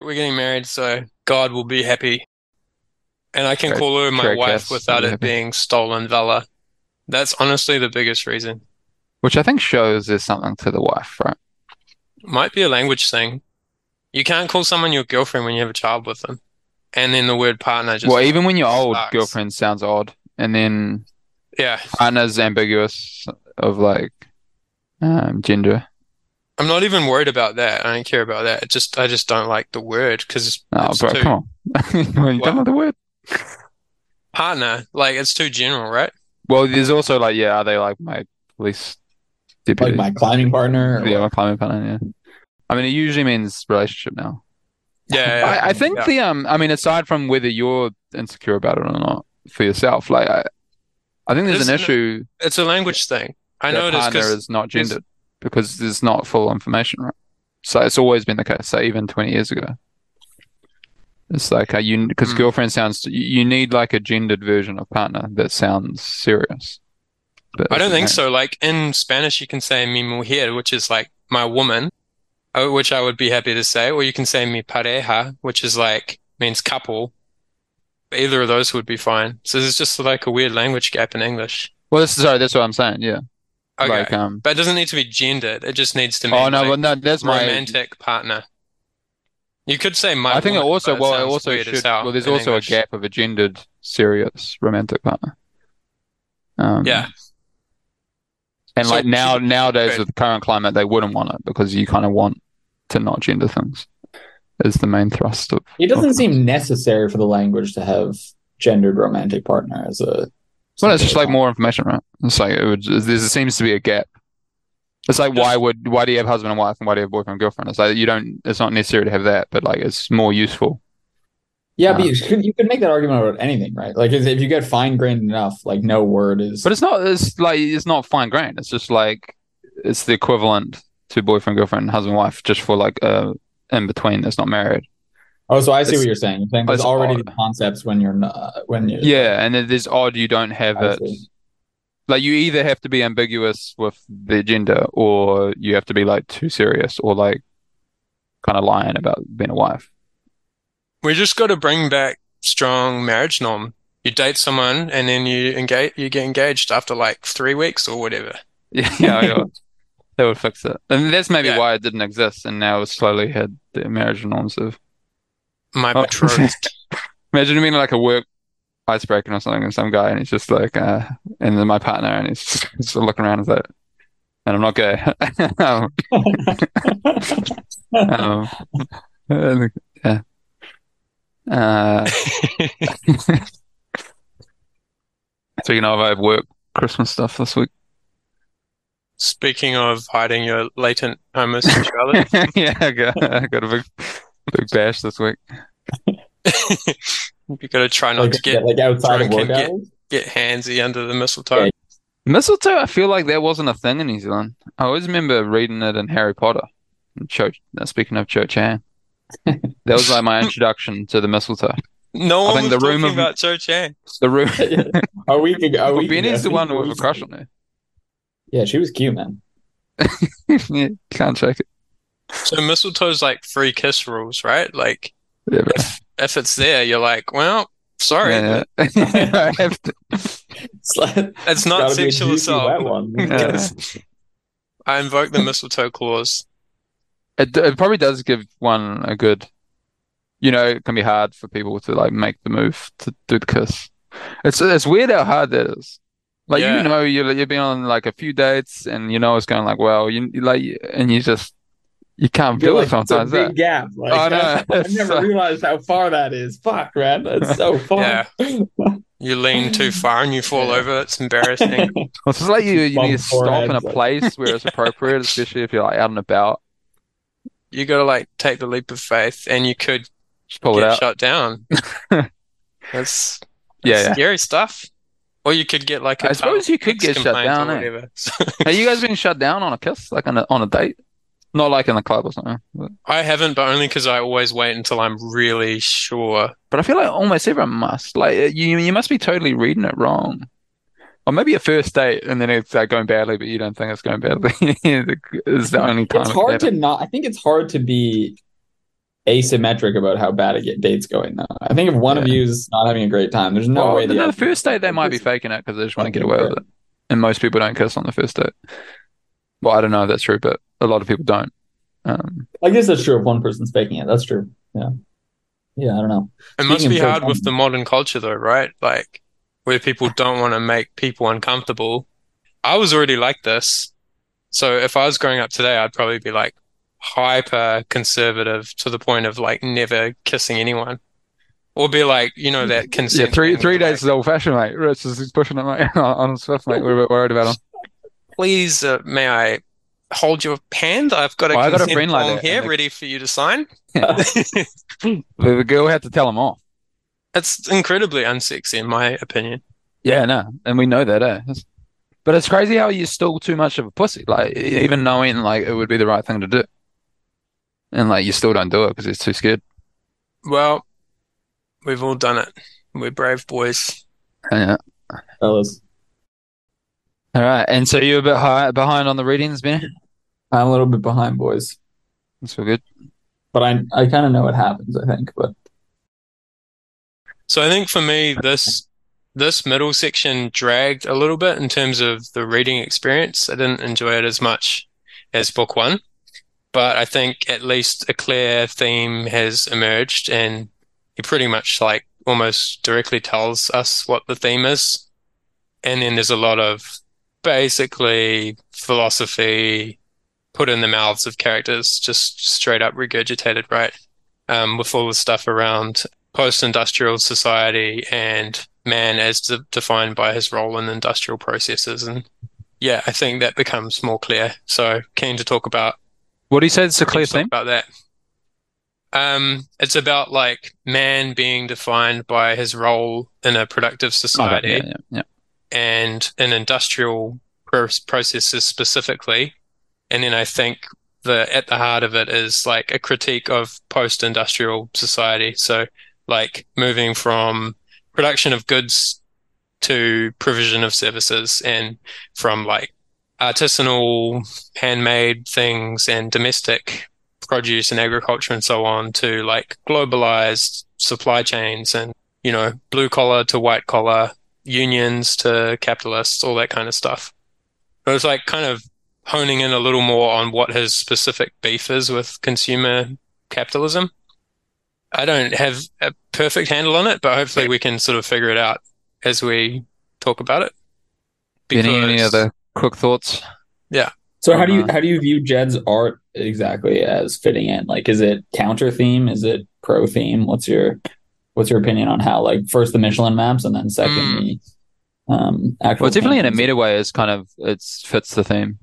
we're getting married, so God will be happy. And I can Trade, call her my trade wife Cass will without be it happy. being stolen valor. That's honestly the biggest reason. Which I think shows there's something to the wife, right? Might be a language thing. You can't call someone your girlfriend when you have a child with them. And then the word partner Well, just even when you're old, sucks. girlfriend sounds odd, and then Yeah. partner's ambiguous of like gender. I'm not even worried about that. I don't care about that. I just don't like the word because Oh, it's bro, too, come on. Well, you don't what? know the word. Partner. Like it's too general, right? Well, there's also like, yeah, are they like my police Like deputy? my climbing partner or Yeah, my what? climbing partner, yeah. I mean, it usually means relationship now. Yeah, I think yeah. I mean, aside from whether you're insecure about it or not for yourself, like, I think It there's an is, issue it's a language thing. I that know it is partner because is not there's, gendered because there's not full information, right? So it's always been the case. So even 20 years ago, it's like you because mm, girlfriend sounds you need like a gendered version of partner that sounds serious. But I if don't you're think married, so. Like in Spanish, you can say mi mujer, which is like my woman, which I would be happy to say, or you can say mi pareja, which is like means couple. Either of those would be fine. So there's just like a weird language gap in English. well, sorry, that's what I'm saying. Yeah, like Okay. But it doesn't need to be gendered. It just needs to oh mean no, like well no, that's my. romantic partner. You could say my I think it woman, also but it well, it sounds also weird as should well. hell There's in also a English. gap of a gendered serious romantic partner. Yeah. Um, and So like would you nowadays good. with the current climate, they wouldn't want it because you kind of want to not gender things is the main thrust It of doesn't things. seem necessary for the language to have gendered romantic partner as a Well, it's something just that's like not. more information, right? It's like there seems to be a gap. It's like Just why do you have husband and wife and why do you have boyfriend and girlfriend? It's like you don't. It's not necessary to have that, but like it's more useful. Yeah, but Um, you could make that argument about anything, right? Like if you get fine-grained enough, like no word but is. it's not. It's like it's not fine grained. It's just like it's the equivalent to boyfriend, girlfriend, husband, wife, just for like in between that's not married. Oh, so I see what It's you're saying. You're saying there's it's already odd. these concepts when you're not when you're like Yeah, and it is odd you don't have I it. see. Like you either have to be ambiguous with the gender, or you have to be like too serious, or like kind of lying about being a wife. we just got to bring back strong marriage norm. You date someone and then you get engaged after like 3 weeks or whatever. Yeah, yeah, that would fix it. And that's maybe Yeah, why it didn't exist, and now it's slowly had the marriage norms of. my Oh, betrothed. imagine being like a work icebreaker or something, and some guy, and he's just like, and then my partner, and he's just looking around and like, and I'm not gay. um, um, yeah. Uh, Speaking of, I have work Christmas stuff this week. Speaking of hiding your latent homosexuality, Yeah, I got a big bash this week. you got to try not like to get like outside of drunk work and hours. get handsy under the mistletoe. Yeah. Mistletoe, I feel like that wasn't a thing in New Zealand. I always remember reading it in Harry Potter. And speaking of Cho Chang, that was like my introduction to the mistletoe. No I one think was the room talking of about Cho Chang. the room. A week ago, a Well, week ago, Benny's the one a with a week crush ago. on her. Yeah, she was cute, man. Yeah, can't shake it. So mistletoe's like free kiss rules, right? Like Yeah, bro. if it's there, you're like, well, sorry, Yeah, but yeah. I have to. It's like, it's it's not got to be a sexual juicy assault wet one. Yeah. because I invoke the mistletoe clause. It probably does give one a good. It can be hard for people to like make the move to do the kiss. It's weird how hard that is. Like Yeah, you've been on like a few dates and it's going like well like and you can't You're do it like, that's a sometimes that. big gap. Oh Like, no, I it's never realized how far that is. Fuck, man. That's so far. yeah. You lean too far and you fall Yeah. over. It's embarrassing. it's just like you need to Bump stop in a foreheads. Like, place where it's appropriate, especially if you're like out and about. You got to like take the leap of faith, and you could Just pull it get out. shut down. That's Yeah, that's yeah. scary stuff. Or you could get like a I suppose you could ex get shut complaint or down, eh? whatever. Have you guys been shut down on a kiss, like on a date? Not like in the club or something. I haven't, but only because I always wait until I'm really sure. But I feel like almost everyone must. Like you must be totally reading it wrong. Or maybe a first date and then it's like going badly, but you don't think it's going badly. Is the only it's time it can hard to happen. not. I think it's hard to be asymmetric about how bad a date's going though. I think if one of Yeah. you is not having a great time, there's no Well, way the the other first date they might be faking it because they just want to get fucking away with great. it. And most people don't kiss on the first date. Well, I don't know if that's true, but a lot of people don't. I guess that's true if one person's faking it. That's true. Yeah. Yeah, I don't know. It must Speaking of be hard with the co-parenting, modern culture though, right? Like where people don't want to make people uncomfortable. I was already like this. So if I was growing up today, I'd probably be like hyper conservative to the point of like never kissing anyone. Or be like, that Yeah, consent three thing three where days like, is old fashioned, mate. Rich is he's pushing it, mate, on his fifth, mate. We're a bit worried about him. please, may I hold your hand? I've got a Well, I got a consent friend like form that, here and ready for you to sign. the girl had to tell him off. It's incredibly unsexy in my opinion. Yeah, no, and we know that, eh? But it's crazy how you're still too much of a pussy, like even knowing like it would be the right thing to do, and like you still don't do it because it's too scared. Well, we've all done it. We're brave boys. Yeah. fellas. All right, and so you're a bit behind on the readings, Ben. I'm a little bit behind, boys. That's all good. But I kind of know what happens, I think. But So I think for me, this middle section dragged a little bit in terms of the reading experience. I didn't enjoy it as much as book one, but I think at least a clear theme has emerged, and he pretty much like almost directly tells us what the theme is. And then there's a lot of basically philosophy put in the mouths of characters, just straight up regurgitated, right? With all the stuff around post-industrial society and man as defined by his role in industrial processes. And yeah, I think that becomes more clear. So keen to talk about What do you say? It's a keen clear to talk theme. about that. It's about like man being defined by his role in a productive Okay, society yeah. and in industrial processes specifically. And then I think at the heart of it is like a critique of post-industrial society. So like moving from production of goods to provision of services, and from like artisanal handmade things and domestic produce and agriculture and so on to like globalized supply chains and, blue collar to white collar, unions to capitalists, all that kind of stuff. It was like kind of honing in a little more on what his specific beef is with consumer capitalism. I don't have a perfect handle on it, but hopefully we can sort of figure it out as we talk about it. Any Because, other quick thoughts? yeah, so On, how do you view Jed's art exactly as fitting in? Like, is it counter theme? Is it pro theme? What's your opinion on how, like, first the Michelin maps and then second mm, the well, actual it's definitely in a paintings? meta way. It's kind of it fits the theme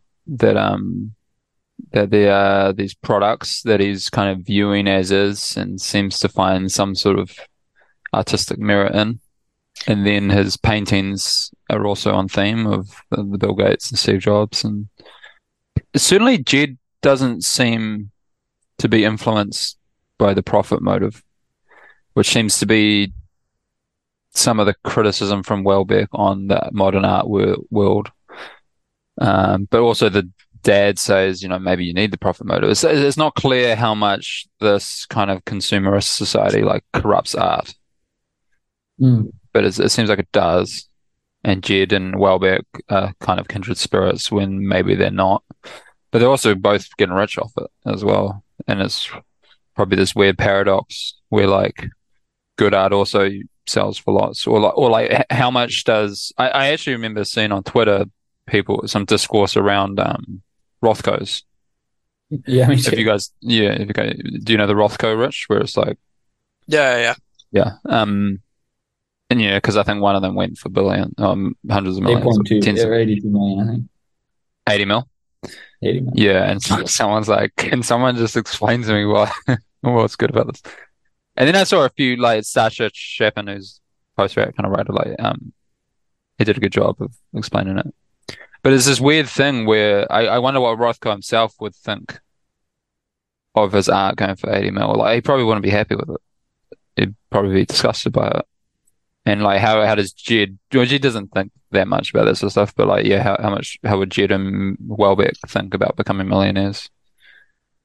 that there are these products that he's kind of viewing as is and seems to find some sort of artistic mirror in. And then his paintings are also on theme of the Bill Gates and Steve Jobs. And certainly Jed doesn't seem to be influenced by the profit motive, which seems to be some of the criticism from Welbeck on the modern art world. But also the dad says, maybe you need the profit motive. It's not clear how much this kind of consumerist society like corrupts art, Mm. but it seems like it does. And Jed and Welbeck are kind of kindred spirits when maybe they're not. But they're also both getting rich off it as well. And it's probably this weird paradox where like good art also sells for lots, or like how much does I actually remember seeing on Twitter some discourse around Rothko's. Yeah, me If too. you guys, yeah, if you guys, do you know the Rothko, Rich? Where it's like, yeah. yeah, and yeah, because I think one of them went for hundreds of millions, 8.2 tens of or 82 million, I think. 80 mil. 80 million. Yeah, and so someone's like, can someone just explain to me what's good about this? And then I saw a few like Sasha Shepin, who's post-rock kind of writer, like he did a good job of explaining it. But it's this weird thing where I wonder what Rothko himself would think of his art going for 80 mil. Like he probably wouldn't be happy with it. He'd probably be disgusted by it. And like how does Jed? Well, Jed doesn't think that much about this sort of stuff, but like yeah, how would Jed and Welbeck think about becoming millionaires?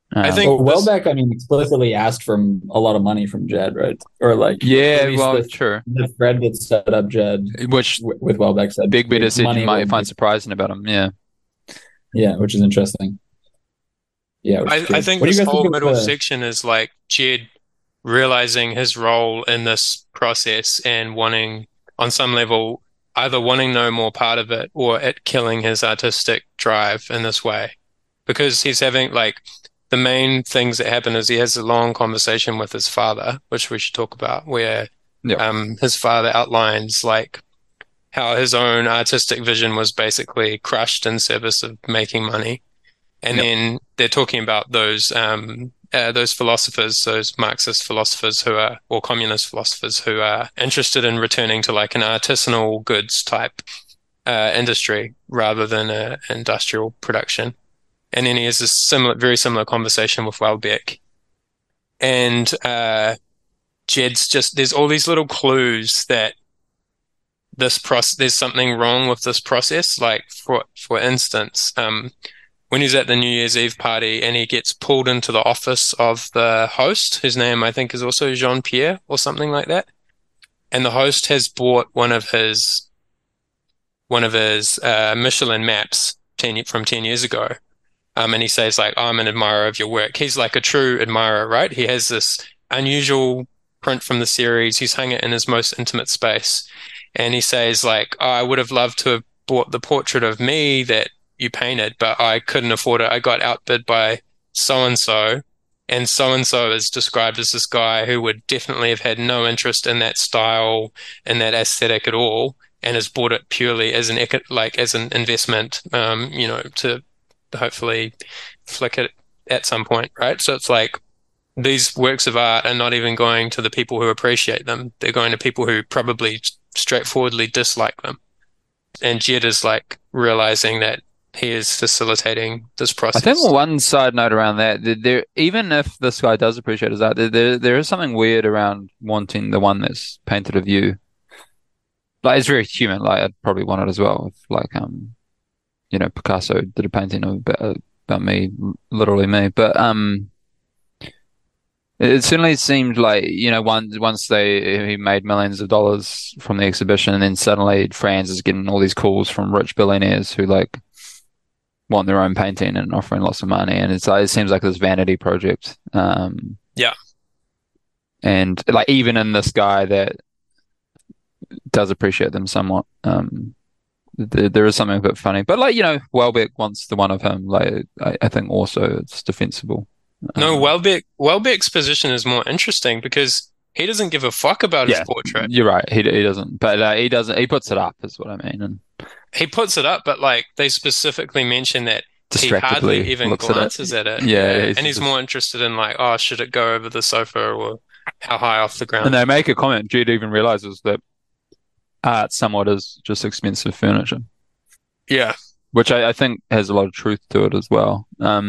I Um, think Well, Welbeck, I mean, explicitly asked for a lot of money from Jed, right? Or like, at yeah, least well, true. the thread that set up Jed Which with Welbeck said Big Better said you money will might find make, surprising about him. Yeah. yeah, which is interesting. Yeah, which is I good. think What do you this guys think whole of middle the? section is like Jed realizing his role in this process and wanting, on some level, either wanting no more part of it or it killing his artistic drive in this way. Because he's having like the main things that happen is he has a long conversation with his father, which we should talk about, where Yeah. his father outlines like how his own artistic vision was basically crushed in service of making money. And Yep. then they're talking about those philosophers, those Marxist philosophers who are, or communist philosophers who are interested in returning to like an artisanal goods type industry rather than a industrial production. And then he has this very similar conversation with Welbeck. And Jed's just, there's all these little clues that there's something wrong with this process. Like for instance, when he's at the New Year's Eve party and he gets pulled into the office of the host, whose name I think is also Jean-Pierre or something like that. And the host has bought one of his Michelin maps from 10 years ago. And he says like, I'm an admirer of your work. He's like a true admirer, right? He has this unusual print from the series. He's hung it in his most intimate space. And he says like, oh, I would have loved to have bought the portrait of me that you painted, but I couldn't afford it. I got outbid by so-and-so. And so-and-so is described as this guy who would definitely have had no interest in that style and that aesthetic at all, and has bought it purely as an investment, to hopefully flick it at some point, right? So it's like these works of art are not even going to the people who appreciate them. They're going to people who probably straightforwardly dislike them. And Jed is like realizing that he is facilitating this I think process. one side note around that, there, even if this guy does appreciate his art, there is something weird around wanting the one that's painted of you. Like, it's very human. Like, I'd probably want it as well. If, like, Picasso did a painting about me, literally me. But it certainly seemed like, once he made millions of dollars from the exhibition, and then suddenly Franz is getting all these calls from rich billionaires who like want their own painting and offering lots of money, and it seems like this vanity project. Yeah. And like even in this guy that does appreciate them somewhat, there is something a bit funny. But like Welbeck wants the one of him. Like I think also it's defensible. No, Welbeck's position is more interesting because he doesn't give a fuck about his portrait. You're right. He doesn't, but he doesn't. He puts it up, is what I mean, and He puts it up, but like they specifically mention that he hardly distractedly even looks at it. glances at it. Yeah, And he's more interested in like, oh, should it go over the sofa or how high off the And ground? they make a comment. Jude even realizes that art somewhat is just expensive furniture, Yeah. which I think has a lot of truth to it as well.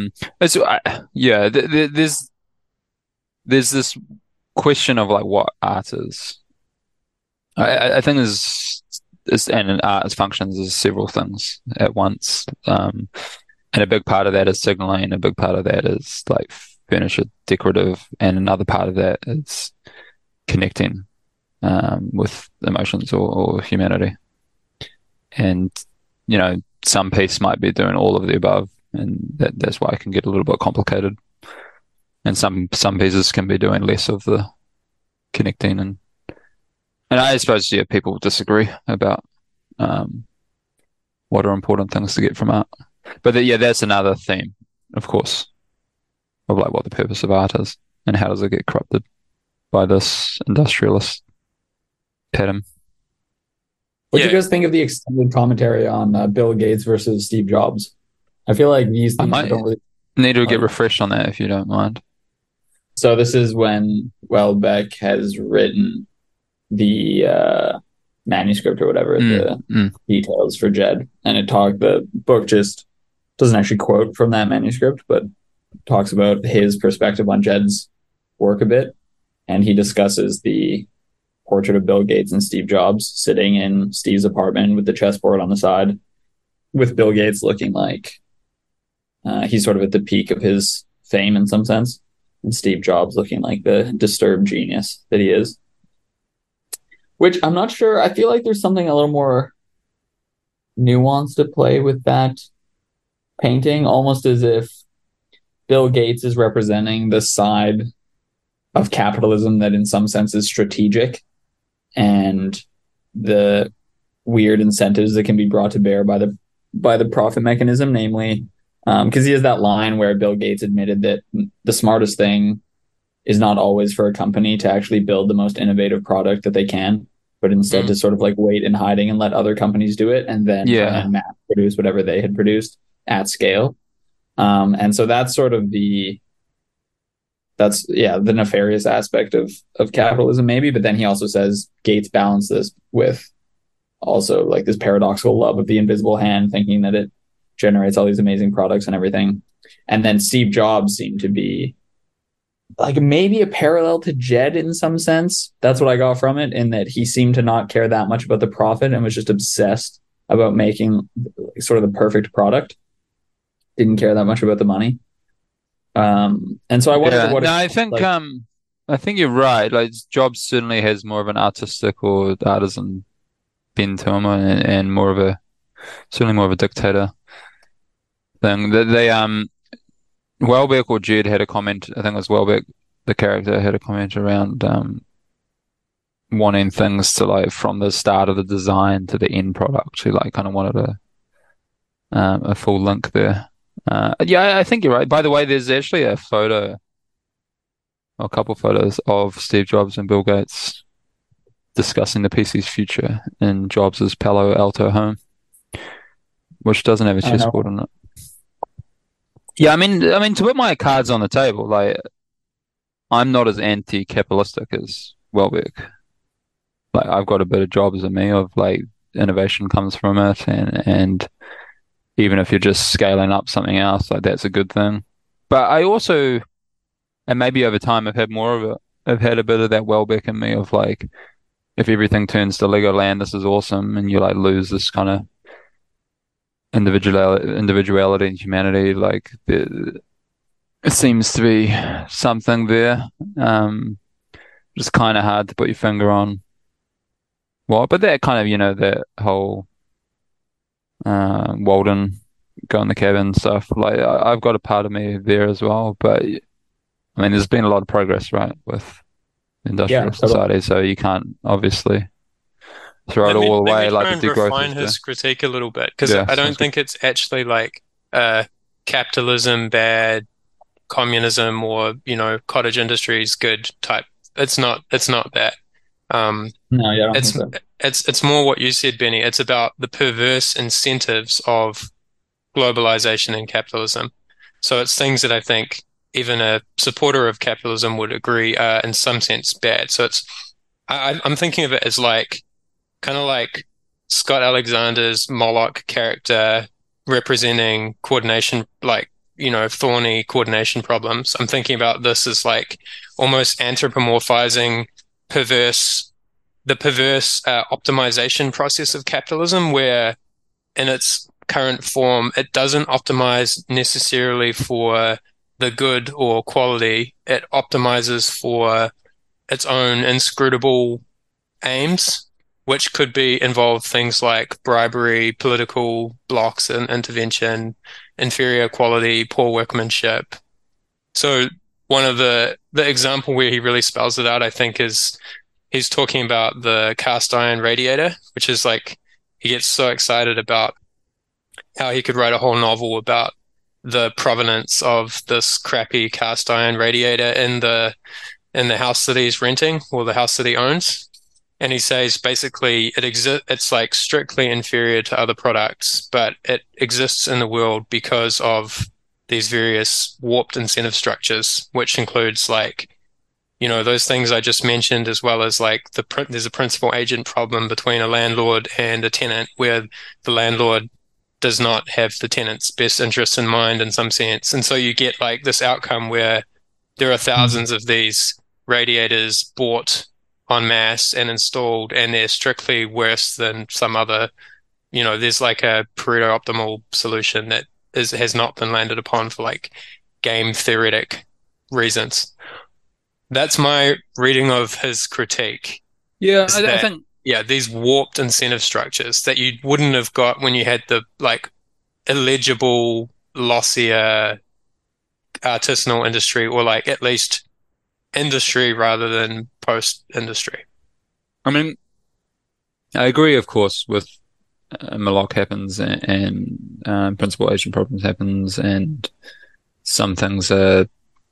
There's this question of like what art is. I think and art as functions is several things at once. And a big part of that is signaling, a big part of that is like furniture decorative, and another part of that is connecting with emotions or humanity. And some piece might be doing all of the above, and that's why it can get a little bit complicated. And some pieces can be doing less of the connecting, and I suppose people disagree about what are important things to get from art. But that's another theme, of course, of like what the purpose of art is and how does it get corrupted by this industrialist pattern. What do you guys think of the extended commentary on Bill Gates versus Steve Jobs? I feel like these things don't really need to get refreshed on that if you don't mind. So this is when Welbeck has written the manuscript or whatever, the details for Jed, and the book just doesn't actually quote from that manuscript, but talks about his perspective on Jed's work a bit, and he discusses the portrait of Bill Gates and Steve Jobs sitting in Steve's apartment with the chessboard on the side, with Bill Gates looking like he's sort of at the peak of his fame in some sense, and Steve Jobs looking like the disturbed genius that he is. Which I'm not sure. I feel like there's something a little more nuanced at play with that painting, almost as if Bill Gates is representing the side of capitalism that in some sense is strategic, and the weird incentives that can be brought to bear by the profit mechanism, namely because he has that line where Bill Gates admitted that the smartest thing is not always for a company to actually build the most innovative product that they can, but instead to sort of like wait in hiding and let other companies do it and then try and mass produce whatever they had produced at scale. And so that's sort of the nefarious aspect of capitalism, maybe. But then he also says Gates balanced this with also like this paradoxical love of the invisible hand, thinking that it generates all these amazing products and everything. And then Steve Jobs seemed to be like maybe a parallel to Jed in some sense. That's what I got from it, in that he seemed to not care that much about the profit and was just obsessed about making sort of the perfect product. Didn't care that much about the money. And so I wonder what. No, I think you're right. Like Jobs certainly has more of an artistic or artisan bent to him, and certainly more of a dictator thing. They Welbeck or Jed had a comment. I think it was Welbeck, the character, had a comment around wanting things to like from the start of the design to the end product. He like kind of wanted a full link there. I think you're right. By the way, there's actually a couple photos of Steve Jobs and Bill Gates discussing the PC's future in Jobs' Palo Alto home, which doesn't have a chessboard on it. Yeah, I mean, to put my cards on the table, like I'm not as anti-capitalistic as Welbeck. Like I've got a bit of Jobs in me of like innovation comes from it, and even if you're just scaling up something else, like that's a good thing. But I also, and maybe over time, I've had a bit of that Welbeck in me of like, if everything turns to Legoland, this is awesome, and you like lose this kind of individuality and humanity. Like it seems to be something there. Just kind of hard to put your finger on what, but that kind of, that whole Walden go in the cabin stuff. Like I've got a part of me there as well, but I mean, there's been a lot of progress, right, with industrial society, so you can't obviously throw it all away like the degrowth. Refine his critique a little bit, because I don't think it's actually like capitalism bad, communism or cottage industries good type. It's not that. No, yeah, I don't think so. It's more what you said, Benny. It's about the perverse incentives of globalization and capitalism. So it's things that I think even a supporter of capitalism would agree are in some sense bad. So I'm thinking of it as like kind of like Scott Alexander's Moloch character representing coordination, like thorny coordination problems. I'm thinking about this as like almost anthropomorphizing the perverse optimization process of capitalism, where in its current form, it doesn't optimize necessarily for the good or quality. It optimizes for its own inscrutable aims, which could involve things like bribery, political blocks and intervention, inferior quality, poor workmanship. So one of the example where he really spells it out, I think, is he's talking about the cast iron radiator, which is like, he gets so excited about how he could write a whole novel about the provenance of this crappy cast iron radiator in the house that he's renting, or the house that he owns. And he says basically it's like strictly inferior to other products, but it exists in the world because of these various warped incentive structures, which includes like, those things I just mentioned, as well as like there's a principal agent problem between a landlord and a tenant, where the landlord does not have the tenant's best interests in mind in some sense. And so you get like this outcome where there are thousands of these radiators bought en masse and installed, and they're strictly worse than some other, there's like a Pareto optimal solution that has not been landed upon for like game theoretic reasons. That's my reading of his critique. Yeah, I think these warped incentive structures that you wouldn't have got when you had the like illegible, lossier artisanal industry, or like at least industry rather than post-industry. I mean, I agree, of course, with Moloch happens and principal agent problems happens, and some things are.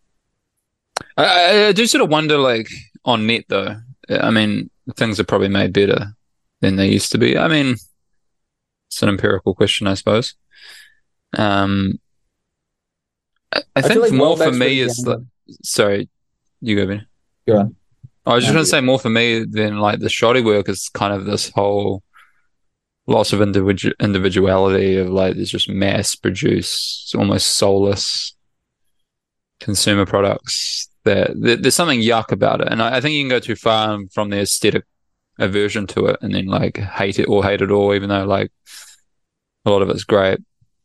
I do sort of wonder, like on net though. I mean, things are probably made better than they used to be. I mean, it's an empirical question, I suppose. I think like more for me is like, sorry, you go, Ben. Go on. I was just going to say more for me than like the shoddy work is kind of this whole loss of individuality of like there's just mass produced, almost soulless consumer products that there's something yuck about it. And I think you can go too far from the aesthetic aversion to it and then like hate it all, even though like a lot of it's great.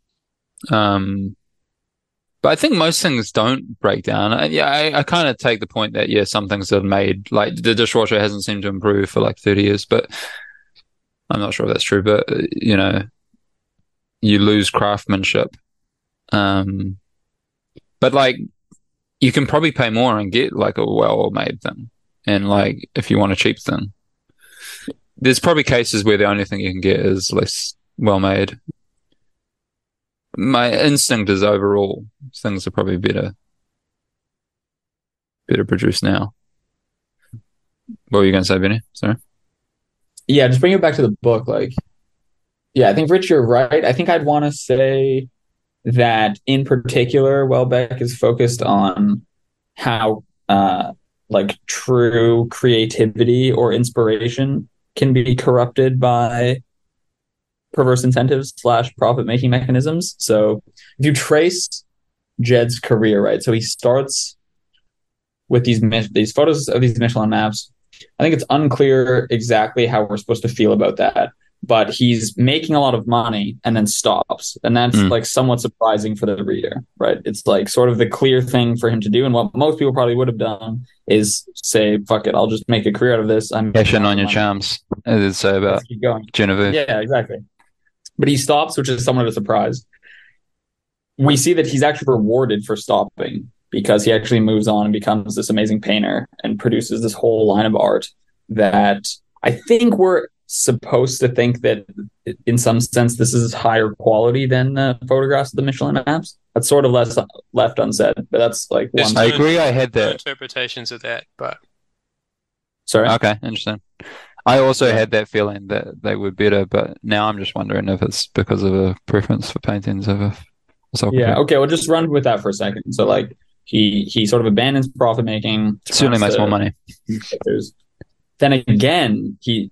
But I think most things don't break down. I kind of take the point that, some things are made, like the dishwasher hasn't seemed to improve for like 30 years, but I'm not sure if that's true, but, you lose craftsmanship. But like, you can probably pay more and get like a well-made thing. And like, if you want a cheap thing, there's probably cases where the only thing you can get is less well-made. My instinct is overall things are probably better produced now. What were you going to say, Benny? Sorry. Yeah, just bring it back to the book. Like, I think Rich, you're right. I think I'd want to say that in particular, Welbeck is focused on how like true creativity or inspiration can be corrupted by perverse incentives / profit-making mechanisms. So if you trace Jed's career, right? So he starts with these photos of these Michelin maps. I think it's unclear exactly how we're supposed to feel about that, but he's making a lot of money and then stops. And that's like somewhat surprising for the reader, right? It's like sort of the clear thing for him to do. And what most people probably would have done is say, fuck it, I'll just make a career out of this. I'm cashing on your charms, as it say about Genevieve. Yeah, exactly. But he stops, which is somewhat of a surprise. We see that he's actually rewarded for stopping because he actually moves on and becomes this amazing painter and produces this whole line of art that I think we're supposed to think that in some sense this is higher quality than photographs of the Michelin maps. That's sort of left unsaid, but that's like one. I agree. I had that interpretations of that, but sorry. Okay, interesting. I also had that feeling that they were better, but now I'm just wondering if it's because of a preference for paintings over photography. Yeah, okay, we'll just run with that for a second. So like he sort of abandons profit making. Certainly makes more money. Then again, he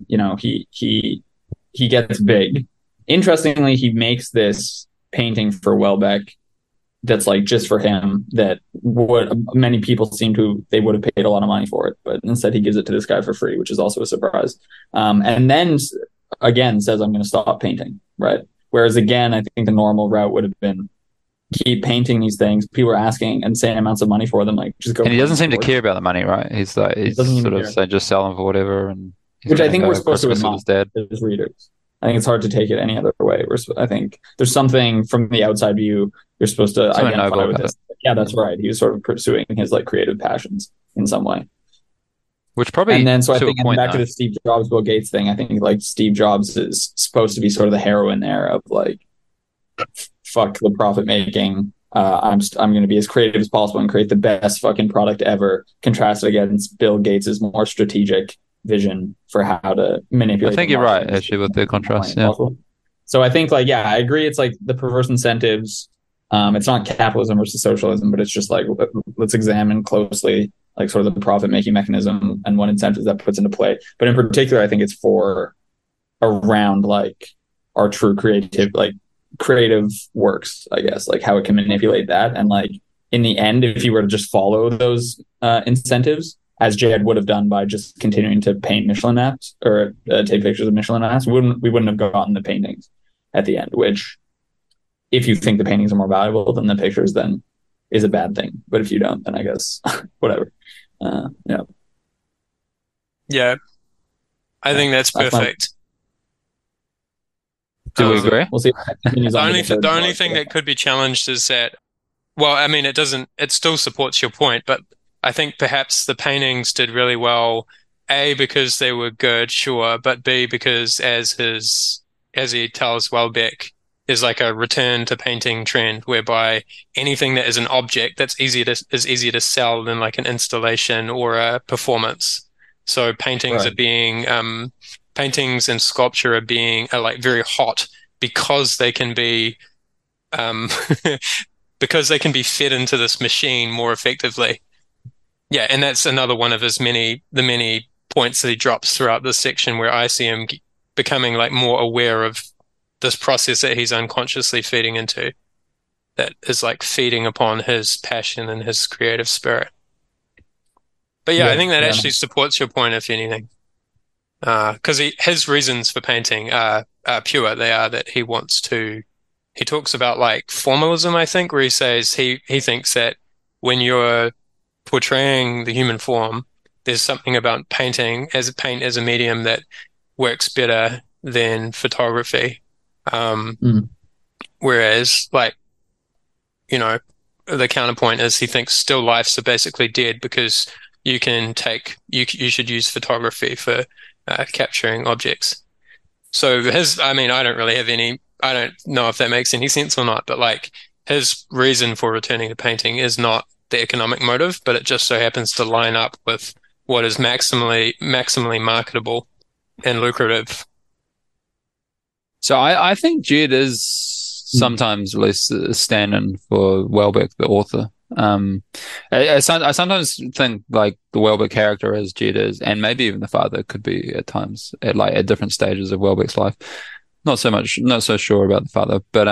gets big. Interestingly, he makes this painting for Welbeck that's like just for him, that many people they would have paid a lot of money for it, but instead he gives it to this guy for free, which is also a surprise. And then again says, I'm going to stop painting, right? Whereas again, I think the normal route would have been keep painting these things. People are asking insane amounts of money for them, like just go. And he doesn't seem to care about the money, right? He's like, sort of say just sell them for whatever, and which I think we're supposed to admire as readers. I think it's hard to take it any other way. I think there's something from the outside view you're supposed to identify with this. Yeah, that's right. He was sort of pursuing his like creative passions in some way. Which probably, and then so I think back to the Steve Jobs, Bill Gates thing. I think like Steve Jobs is supposed to be sort of the heroine there of like, fuck the profit making. I'm going to be as creative as possible and create the best fucking product ever. Contrasted against Bill Gates's more strategic vision for how to manipulate. I think you're right, actually, with the contrast. Yeah. So I think like, I agree. It's like the perverse incentives. It's not capitalism versus socialism, but it's just like, let's examine closely like sort of the profit making mechanism and what incentives that puts into play. But in particular, I think it's for around like our true creative works, I guess, like how it can manipulate that. And like in the end, if you were to just follow those incentives, as Jed would have done by just continuing to paint Michelin maps or take pictures of Michelin maps, we wouldn't have gotten the paintings at the end, which if you think the paintings are more valuable than the pictures, then is a bad thing. But if you don't, then I guess whatever. Yeah. Yeah, I think that's perfect. Do we agree? We'll see. The only thing that could be challenged is that, well, I mean, it still supports your point, but I think perhaps the paintings did really well, A, because they were good, sure, but B, because as he tells Welbeck, there's like a return to painting trend whereby anything that is an object that's easier to sell than like an installation or a performance. So paintings and sculpture are like very hot because they can be because they can be fed into this machine more effectively. Yeah, and that's another one of the many points that he drops throughout this section where I see him becoming like more aware of this process that he's unconsciously feeding into, that is like feeding upon his passion and his creative spirit. But yeah, I think that actually supports your point, if anything. Because his reasons for painting are pure. They are that he talks about like formalism, I think, where he says he thinks that when you're portraying the human form, there's something about paint as a medium that works better than photography. Whereas, like, you know, the counterpoint is he thinks still lifes are basically dead because you should use photography for capturing objects. So I don't know if that makes any sense or not, but like his reason for returning to painting is not the economic motive, but it just so happens to line up with what is maximally marketable and lucrative. So I think Jed is sometimes at least a stand-in for Welbeck, the author. I sometimes think like the Welbeck character as Jed is, and maybe even the father could be at times at different stages of Welbeck's life. Not so sure about the father, but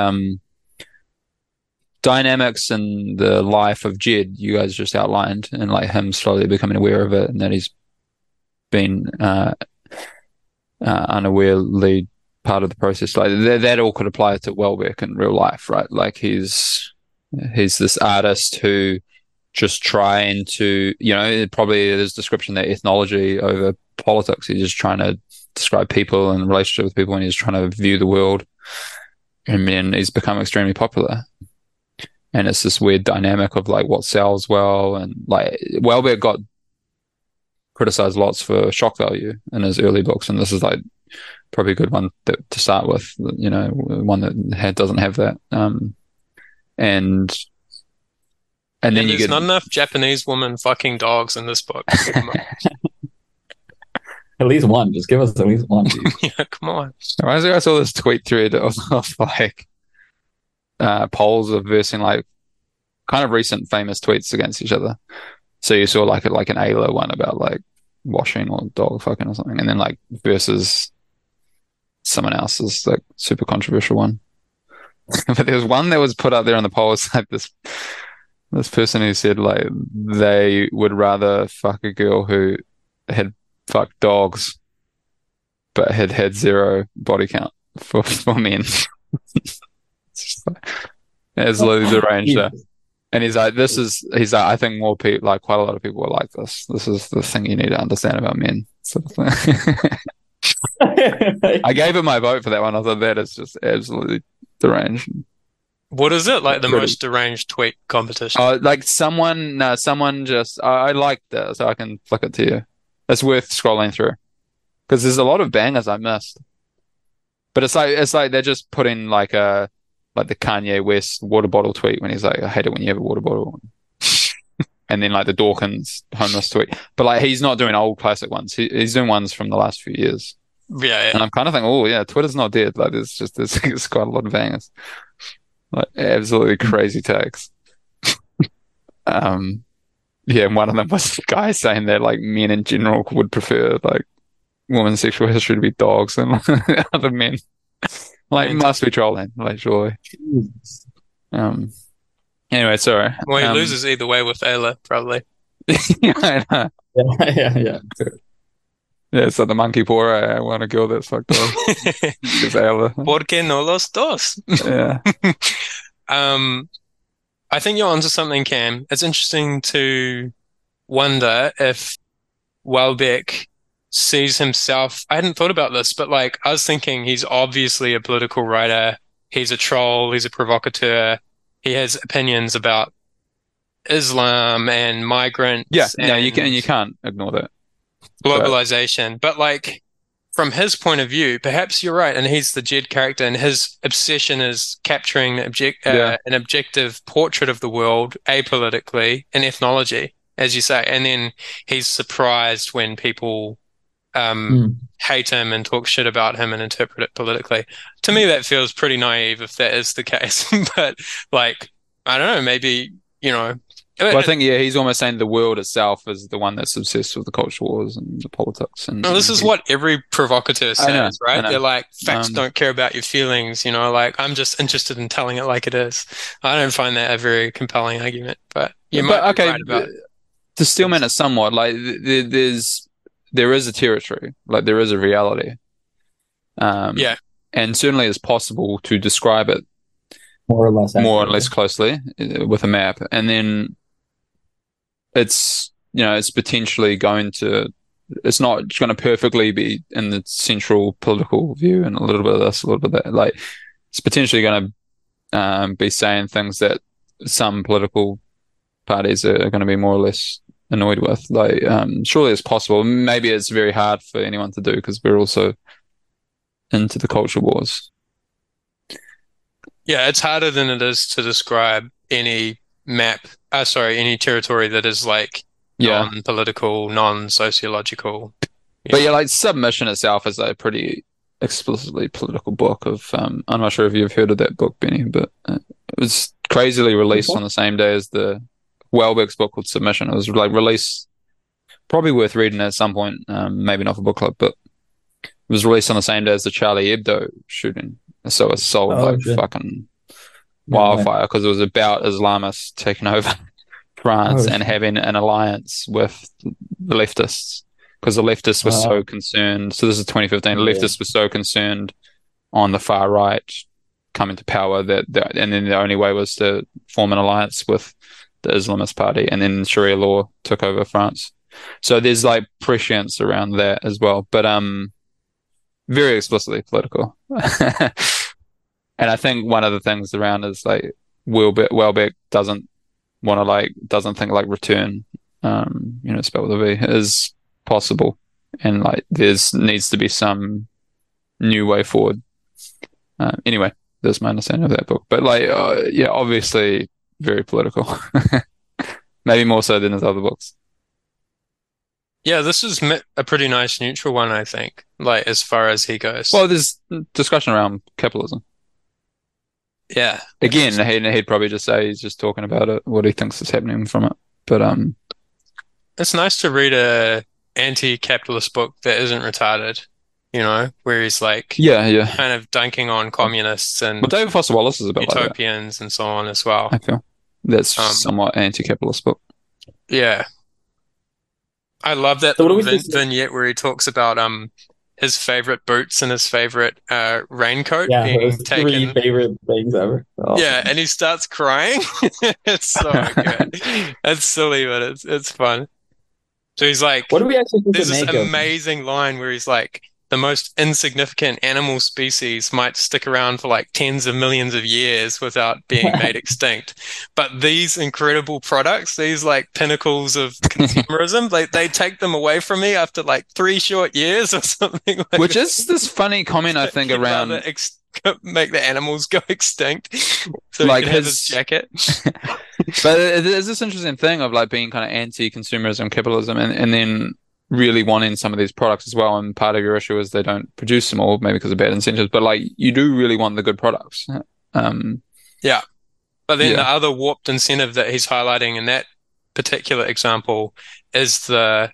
dynamics in the life of Jed, you guys just outlined, and like him slowly becoming aware of it, and that he's been unawarely part of the process. Like that all could apply to Welbeck in real life, right? Like he's this artist who just trying to, probably there's description that ethnology over politics. He's just trying to describe people and relationship with people, and he's trying to view the world. And then he's become extremely popular. And it's this weird dynamic of like what sells well, and like Welbeck got criticized lots for shock value in his early books, and this is like probably a good one to start with. One that doesn't have that. And then there's not enough Japanese women fucking dogs in this book. At least one. Just give us at least one. Yeah, come on. I saw this tweet thread of like polls of versing like kind of recent famous tweets against each other. So you saw like an Ayla one about like washing or dog fucking or something, and then like versus someone else's like super controversial one. But there was one that was put out there on the polls, like this person who said like they would rather fuck a girl who had fucked dogs but had zero body count for men. It's literally deranged there. And he's like, I think more people, like quite a lot of people are like this. This is the thing you need to understand about men. Sort of thing. I gave it my vote for that one. I thought that is just absolutely deranged. What is it? Like the most deranged tweet competition? Like someone just, I liked that, so I can flick it to you. It's worth scrolling through because there's a lot of bangers I missed. But it's like they're just putting like the Kanye West water bottle tweet when he's like, I hate it when you have a water bottle. And then like the Dawkins homeless tweet. But like he's not doing old classic ones. He's doing ones from the last few years. Yeah. And I'm kind of thinking, oh yeah, Twitter's not dead. Like there's quite a lot of bangers. Like absolutely crazy takes. Yeah, and one of them was the guy saying that like men in general would prefer like women's sexual history to be dogs than other men. Like must be trolling, like surely. Anyway, sorry. Well, he loses either way with Ayla, probably. Yeah, I know. Yeah. Yeah, so the monkey poor, I want a girl that's fucked up. It's Ayla. ¿Por qué no los dos? Yeah. I think you're onto something, Cam. It's interesting to wonder if Welbeck sees himself. I hadn't thought about this, but like I was thinking he's obviously a political writer. He's a troll. He's a provocateur. He has opinions about Islam and Yeah, migrants no, you and can't ignore that. But globalization. But like from his point of view, perhaps you're right, and he's the Jed character, and his obsession is capturing yeah, an objective portrait of the world apolitically in ethnology, as you say, and then he's surprised when people Hmm. hate him and talk shit about him and interpret it politically. To me, that feels pretty naive if that is the case. But like, I don't know, maybe, you know, well, I think yeah, he's almost saying the world itself is the one that's obsessed with the culture wars and the politics, no, this is what every provocateur says, I right? know. They're like, facts don't care about your feelings, you know, like I'm just interested in telling it like it is. I don't find that a very compelling argument, but you might But be okay, right about to steelman this. it somewhat, like there is a territory, like there is a reality, um, Yeah. and certainly it's possible to describe it More or less more or accurately. less closely with a map, and then it's it's potentially going to it's not going to perfectly be in the central political view and a little bit of this, a little bit of that. Like it's potentially going to be saying things that some political parties are going to be more or less annoyed with. Like surely it's possible. Maybe it's very hard for anyone to do because we're also into the culture wars. Yeah, it's harder than it is to describe any any territory that is like Yeah. non-political, non-sociological. But Yeah. yeah, like Submission itself is a pretty explicitly political book of I'm not sure if you've heard of that book, Benny, but it was crazily released on the same day as the Welbeck's book called Submission. It was like released probably worth reading at some point, maybe not for book club, but it was released on the same day as the Charlie Hebdo shooting. So it sold Oh, like shit. fucking No way. wildfire because it was about Islamists taking over France Oh, and shit. having an alliance with the leftists because the leftists were so concerned. So this is 2015. The Yeah. leftists were so concerned on the far right coming to power and then the only way was to form an alliance with the Islamist party, and then Sharia law took over France. So there's like prescience around that as well, but very explicitly political. And I think one of the things around is like Welbeck doesn't think like return, spelled with a V is possible, and like there's needs to be some new way forward. Anyway, that's my understanding of that book. But like, yeah, obviously very political, maybe more so than his other books. Yeah, this is a pretty nice neutral one, I think, like as far as he goes. Well, there's discussion around capitalism. Yeah. Again, he'd probably just say he's just talking about it, what he thinks is happening from it. But It's nice to read a anti-capitalist book that isn't retarded, you know, where he's like yeah. kind of dunking on communists and But David Foster Wallace is a bit like that, utopians and so on as well. I feel. That's Um, somewhat anti-capitalist book. yeah. I love that So what do little we think? vignette where he talks about his favorite boots and his favorite raincoat Yeah, being those three taken. favorite things ever. Oh. Yeah, and he starts crying. It's so good. It's silly, but it's fun. So he's like, What do we actually think there's to this make of? amazing line where he's like, the most insignificant animal species might stick around for like tens of millions of years without being made extinct. But these incredible products, these like pinnacles of consumerism, they take them away from me after like 3 short years or something like Which that. is this funny comment, I think, He'd around rather make the animals go extinct so he like can have his his. jacket. But there's this interesting thing of like being kind of anti-consumerism, capitalism, and then really wanting some of these products as well. And part of your issue is they don't produce them all, maybe because of bad incentives. But like you do really want the good products. Yeah. But then the Yeah, other warped incentive that he's highlighting in that particular example is the,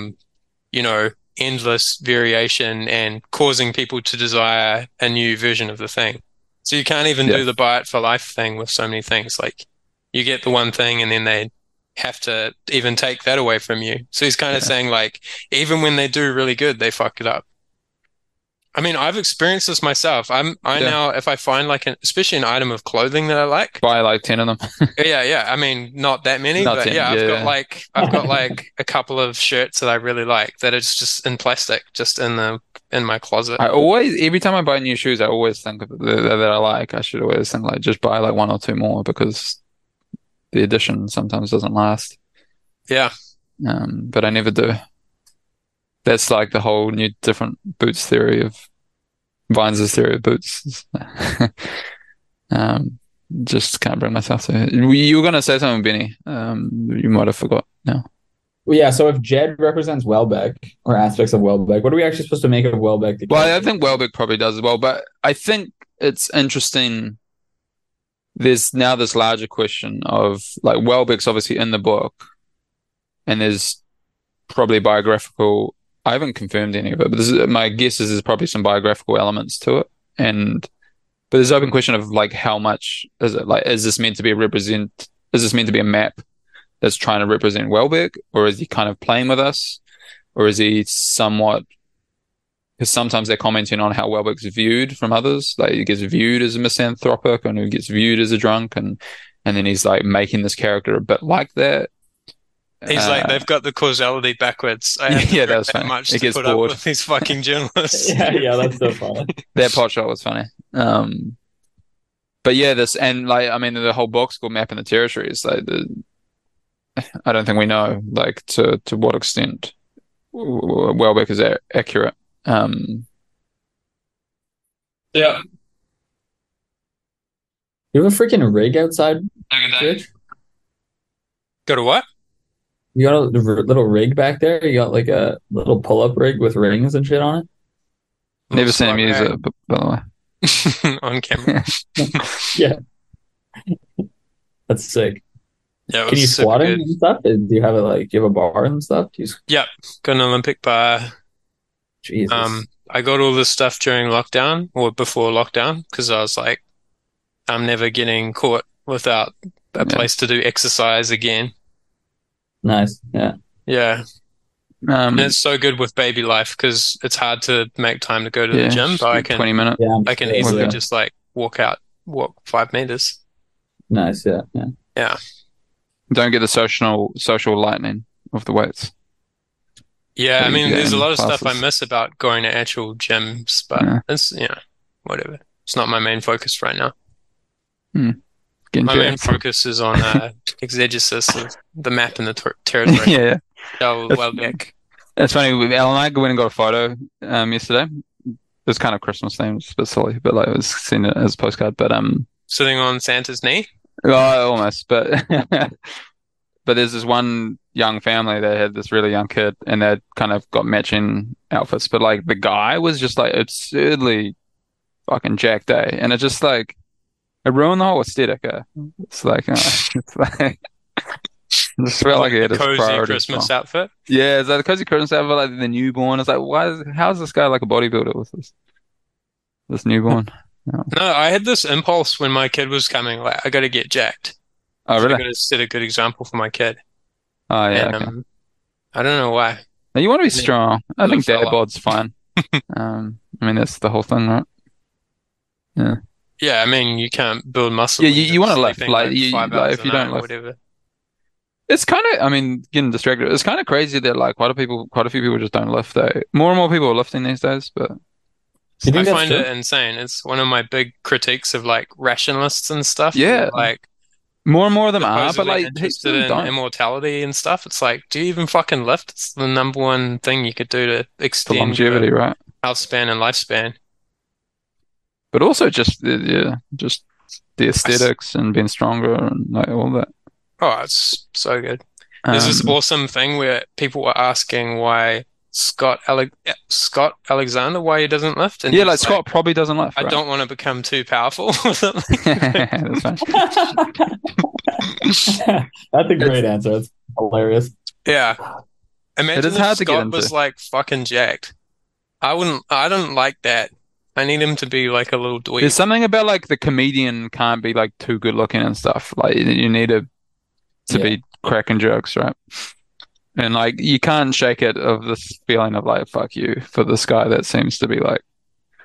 endless variation and causing people to desire a new version of the thing. So you can't even yeah, do the buy it for life thing with so many things. Like you get the one thing and then they have to even take that away from you. So he's kind of yeah. saying like, even when they do really good, they fuck it up. I mean, I've experienced this myself. I Yeah. now, if I find like especially an item of clothing that I like, Buy like 10 of them. yeah. I mean, not that many, Not but 10. yeah, Yeah. I've got like a couple of shirts that I really like that it's just in plastic, just in my closet. Every time I buy new shoes, I always think of that I like. I should always think like just buy like one or two more because the edition sometimes doesn't last. Yeah. But I never do. That's like the whole new different boots theory of Vine's theory of boots. Um, just can't bring myself to it. You were gonna say something, Benny. You might have forgot now. Well, yeah, so if Jed represents Welbeck or aspects of Welbeck, what are we actually supposed to make of Welbeck the Well, I character? think Welbeck probably does as well, but I think it's interesting. There's now this larger question of like Welbeck's obviously in the book, and there's probably biographical. I haven't confirmed any of it, but my guess is there's probably some biographical elements to it, but there's an open question of like how much is it like? Is this meant to be Is this meant to be a map that's trying to represent Welbeck, or is he kind of playing with us, or is he somewhat? Because sometimes they're commenting on how Welbeck's viewed from others, like he gets viewed as a misanthropic, and he gets viewed as a drunk, and then he's like making this character a bit like that. He's like, they've got the causality backwards. I have Yeah, to that was that funny. much It to gets put up bored. with these fucking journalists. Yeah, that's so funny. That pot shot was funny. But yeah, this and like I mean the whole box score map in the territories, like I don't think we know like to what extent Welbeck is accurate. Yeah. You have a freaking rig outside, Rich? Go to what? You got a little rig back there? You got like a little pull-up rig with rings and shit on Never seen him use it, by the way. On camera. Yeah. That's sick. Yeah, it Can you was super squat it good. and stuff? Do you have do you have a bar and stuff? Yep, got an Olympic bar. Jesus. I got all this stuff during lockdown or before lockdown because I was like, I'm never getting caught without a place to do exercise again. Nice. Yeah. Yeah. And it's so good with baby life because it's hard to make time to go to the gym, but 20 minutes. Yeah, I can easily just like walk 5 meters. Nice. Yeah. Yeah. Yeah. Don't get the social lightning of the weights. Yeah, I mean, there's a lot of classes. stuff I miss about going to actual gyms, but it's, whatever. It's not my main focus right now. My main focus is on exegesis of the map and the territory. Yeah. Welbeck. It's funny. Al and I went and got a photo yesterday. It was kind of Christmas themed, it's a bit silly, but like I was seeing it as a postcard. But sitting on Santa's knee. Oh, almost. But but there's this one young family that had this really young kid, and they kind of got matching outfits. But like the guy was just like absurdly fucking jacked, and it just like it ruined the whole aesthetic. It's like I just felt like he had his cozy priorities Christmas wrong. outfit. Yeah, it's like the cozy Christmas outfit, like the newborn. It's like, how is this guy like a bodybuilder with this newborn? No, I had this impulse when my kid was coming. Like, I got to get jacked. Oh, really? I got to set a good example for my kid. Oh, yeah. And, okay. I don't know why. Now, you want to be strong. I think dad bod's fine. I mean, that's the whole thing, right? Yeah. Yeah, I mean, you can't build muscle. Yeah, you want to lift, like if you don't lift, whatever. It's kind of, I mean, getting distracted. It's kind of crazy that like quite a few people just don't lift. More and more people are lifting these days, but I find it insane. It's one of my big critiques of like rationalists and stuff. Yeah, like more and more of them are, but like interested in immortality and stuff. It's like, do you even fucking lift? It's the number one thing you could do to extend longevity, right? Health span and lifespan. But also just the aesthetics and being stronger and like all that. Oh, it's so good. There's this awesome thing where people were asking why Scott Alexander, why he doesn't lift. And yeah, Scott probably doesn't lift. I don't want to become too powerful. That's a great answer. It's hilarious. Yeah. Imagine it is hard if Scott to get into. was like fucking jacked. I don't like that. I need him to be like a little dweeb. There's something about like the comedian can't be like too good looking and stuff. Like you need to be cracking jokes, right? And like you can't shake it of this feeling of like fuck you for this guy that seems to be like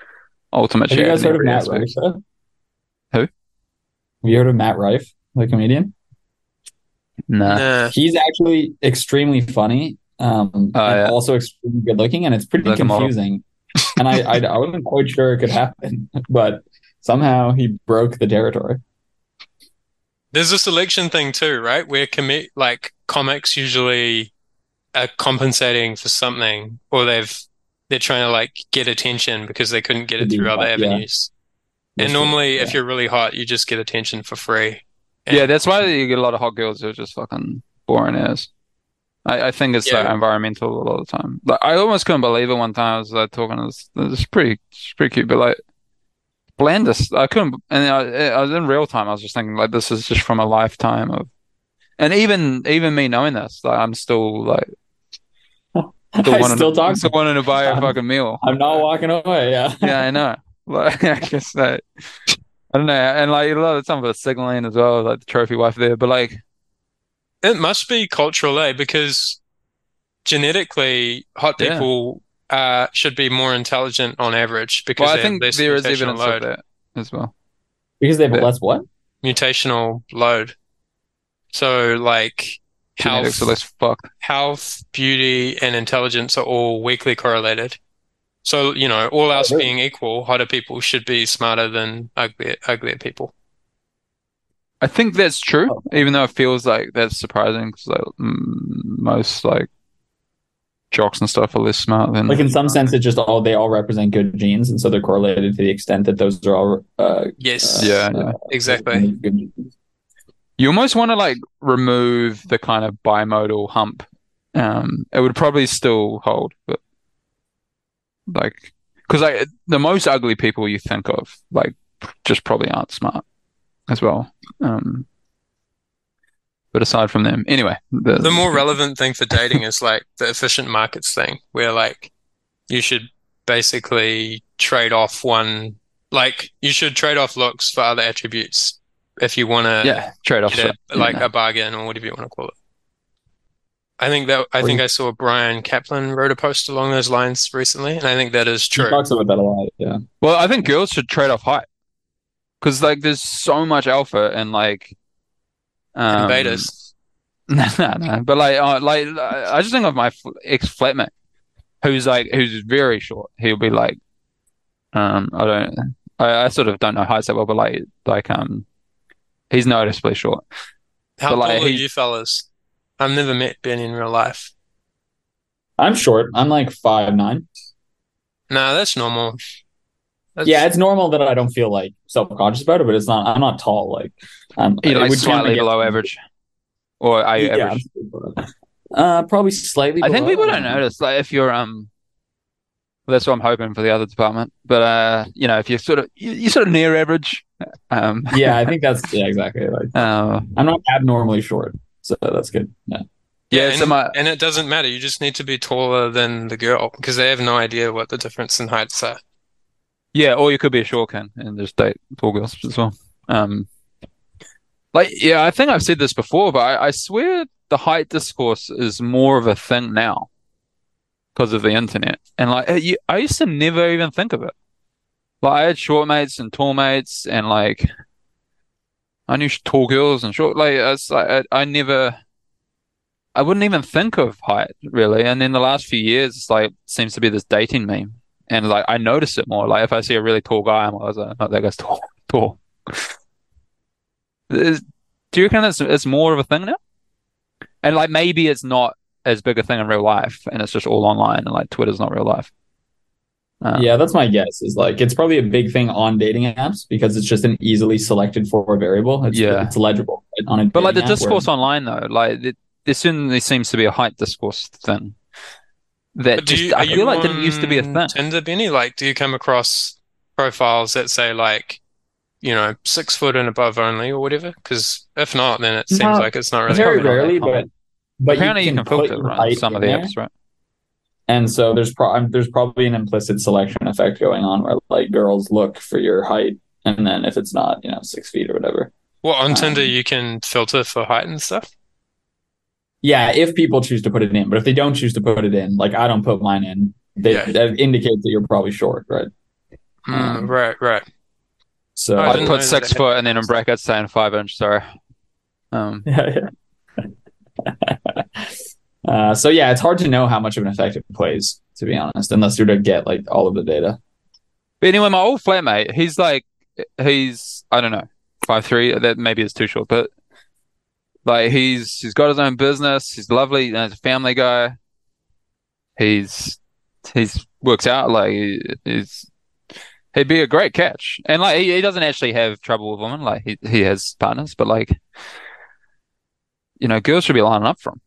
ultimate Have you chat guys in heard of every Matt Rife? aspect. Though? Who? Have you heard of Matt Rife, the comedian? Nah. Nah. He's actually extremely funny, and Yeah. also extremely good looking, and it's pretty Like a model. confusing. And I wasn't quite sure it could happen, but somehow he broke the territory. There's a selection thing too, right? Where comics usually are compensating for something, or they're trying to like get attention because they couldn't get To it be through other hot, yeah. avenues. And That's true, normally, yeah. if you're really hot, you just get attention for free. Yeah, And that's why you get a lot of hot girls who are just fucking boring as. I think it's like yeah, environmental a lot of the time. Like I almost couldn't believe it one time I was like talking to this. It's pretty cute, but like blandest. I couldn't, and I was in real time. I was just thinking like this is just from a lifetime of, and even me knowing this, like I'm still like still wanting to buy a fucking meal. I'm not walking away. Yeah. Yeah, I know. Like I guess that I don't know, and like a lot of time for the signaling as well, like the trophy wife there, but like. it must be cultural, because genetically, hot Yeah. people should be more intelligent on average because Well, I they have think less there is mutational evidence of load. that as well. Because they have Yeah. less what? Mutational load. So like Genetics are less fucked. health, beauty, and intelligence are all weakly correlated. So, all else really? being equal, hotter people should be smarter than uglier people. I think that's true, Oh. even though it feels like that's surprising because like, most like jocks and stuff are less smart than. Like in some sense, it's just they all represent good genes, and so they're correlated to the extent that those are all Yes. Yeah. Exactly. good genes. You almost want to like remove the kind of bimodal hump. It would probably still hold, but like because like the most ugly people you think of like just probably aren't smart as well. But aside from them, anyway, The more relevant thing for dating is like the efficient markets thing, where like you should basically trade off you should trade off looks for other attributes if you want to trade-offs. get a bargain or whatever you want to call it. I think I saw Brian Kaplan wrote a post along those lines recently, and I think that is He true. talks about that a lot. Yeah. Well, I think girls should trade off height because like there's so much alpha and like And betas. no, but like I just think of my ex-flatmate who's very short. He'll be like I sort of don't know heights that well, but he's noticeably short. How But, tall like, are you fellas? I've never met Ben in real life. I'm short. I'm like 5'9". No, that's normal. Yeah, it's normal that I don't feel like self-conscious about it, but it's not. I'm not tall. Like You're it like would slightly count below against- average, or are you Yeah, average? probably slightly. I think below. people don't notice. Like if you're that's what I'm hoping for the other department. But if you're you're sort of near average. Yeah, I think that's exactly. Like I'm not abnormally short, so that's good. Yeah. Yeah, and it doesn't matter. You just need to be taller than the girl because they have no idea what the difference in heights are. Yeah, or you could be a short can and just date tall girls as well. I think I've said this before, but I swear the height discourse is more of a thing now because of the internet. And like, I used to never even think of it. Like, I had short mates and tall mates, and like, I knew tall girls and short. Like, it's like I wouldn't even think of height really. And then the last few years, it's like seems to be this dating meme. And like I notice it more. Like if I see a really tall guy, I'm like, oh, that guy's tall. Do you reckon it's more of a thing now? And like maybe it's not as big a thing in real life, and it's just all online, and like Twitter's not real life. Yeah, that's my guess. Is like it's probably a big thing on dating apps because it's just an easily selected for variable. It's legible on a. But like the dating app discourse online though, like there certainly seems to be a height discourse thing. That I feel like didn't used to be a thing. Tinder, Benny? Like, do you come across profiles that say like, 6 foot and above only or whatever? Because if not, then it seems like it's not really. Very rarely, but apparently you can filter right, some of the apps, right? And so there's probably an implicit selection effect going on where like girls look for your height, and then if it's not, 6 feet or whatever. Well, on Tinder you can filter for height and stuff. Yeah, if people choose to put it in, but if they don't choose to put it in, like I don't put mine in, that indicates that you're probably short, right? Right. So I I'd didn't put know 6 that. foot and then in brackets saying 5 inch. Sorry. yeah. So yeah, it's hard to know how much of an effect it plays, to be honest, unless you're to get like all of the data. But anyway, my old flatmate, he's I don't know, 5'3". That maybe is too short, but like he's got his own business. He's lovely. He's a family guy. He's he's works out like he'd be a great catch. And like he doesn't actually have trouble with women. Like he has partners, but like girls should be lining up for him.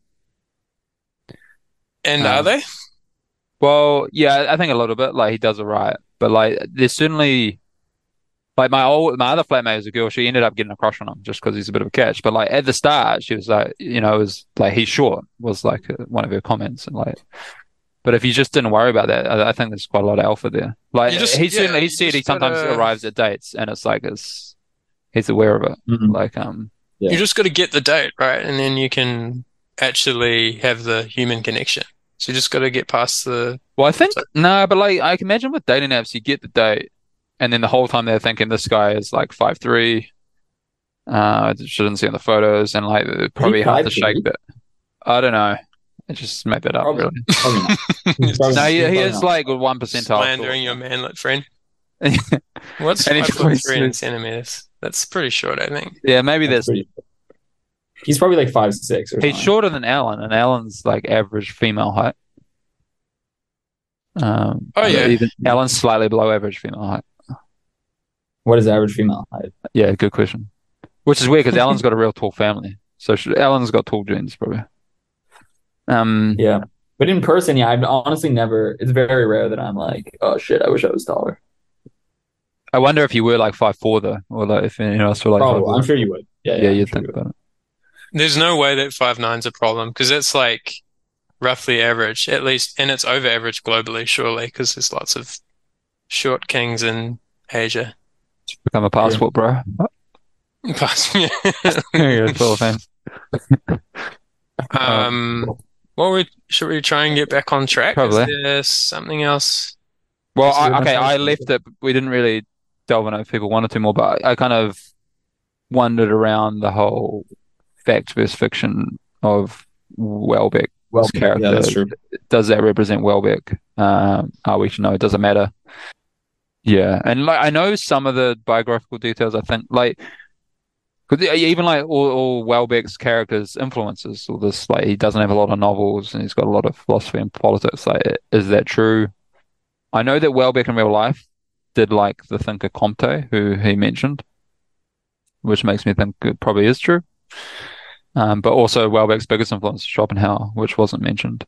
And are they? Well, yeah, I think a little bit. Like he does it right, but like there's certainly like my other flatmate was a girl. She ended up getting a crush on him just because he's a bit of a catch. But like at the start, she was like, it was like he's short was like one of her comments, and like. But if you just didn't worry about that, I think there's quite a lot of alpha there. Like he said he sometimes arrives at dates, and it's like he's aware of it. Mhm. Like Yeah. You just got to get the date, right? And then you can actually have the human connection. So you just got to get past the. Well, I think no, but like I can imagine with dating apps, you get the date, and then the whole time they're thinking this guy is like 5'3". Shouldn't see on the photos, and like it's probably hard to shake that. I don't know. I just made that up, really. No, he is like a 1%. Slandering your manlet friend. What's And 5'3" in centimeters? That's pretty short, I think. Yeah, maybe that's. He's probably like 5'6" or something. He's shorter than Alan, and Alan's like average female height. Even Alan's slightly below average female height. What is average female height? Yeah, good question. Which is weird because Alan's got a real tall family, so Alan's got tall genes probably. Yeah, but in person, yeah, I've honestly never. It's very rare that I'm like, oh shit, I wish I was taller. I wonder if you were like 5'4" though, or like if anyone else were like. Probably, I'm sure you would. Yeah, you'd think about it. There's no way that 5'9" is a problem because it's like roughly average, at least, and it's over average globally, surely, because there's lots of short kings in Asia. Become a passport, bro. Yeah. Full of fans. Should we try and get back on track? Probably. Is there something else? Well, I left it. We didn't really delve into it if people wanted to more, but I kind of wondered around the whole fact versus fiction of Welbeck's character. Yeah, that's true. Does that represent Welbeck? Are we to know? Does it matter? Yeah, and like I know some of the biographical details. I think like. Because even like all Welbeck's characters influences all this, like he doesn't have a lot of novels and he's got a lot of philosophy and politics. Like, is that true? I know that Welbeck in real life did like the thinker Comte, who he mentioned, which makes me think it probably is true. But also Welbeck's biggest influence is Schopenhauer, which wasn't mentioned.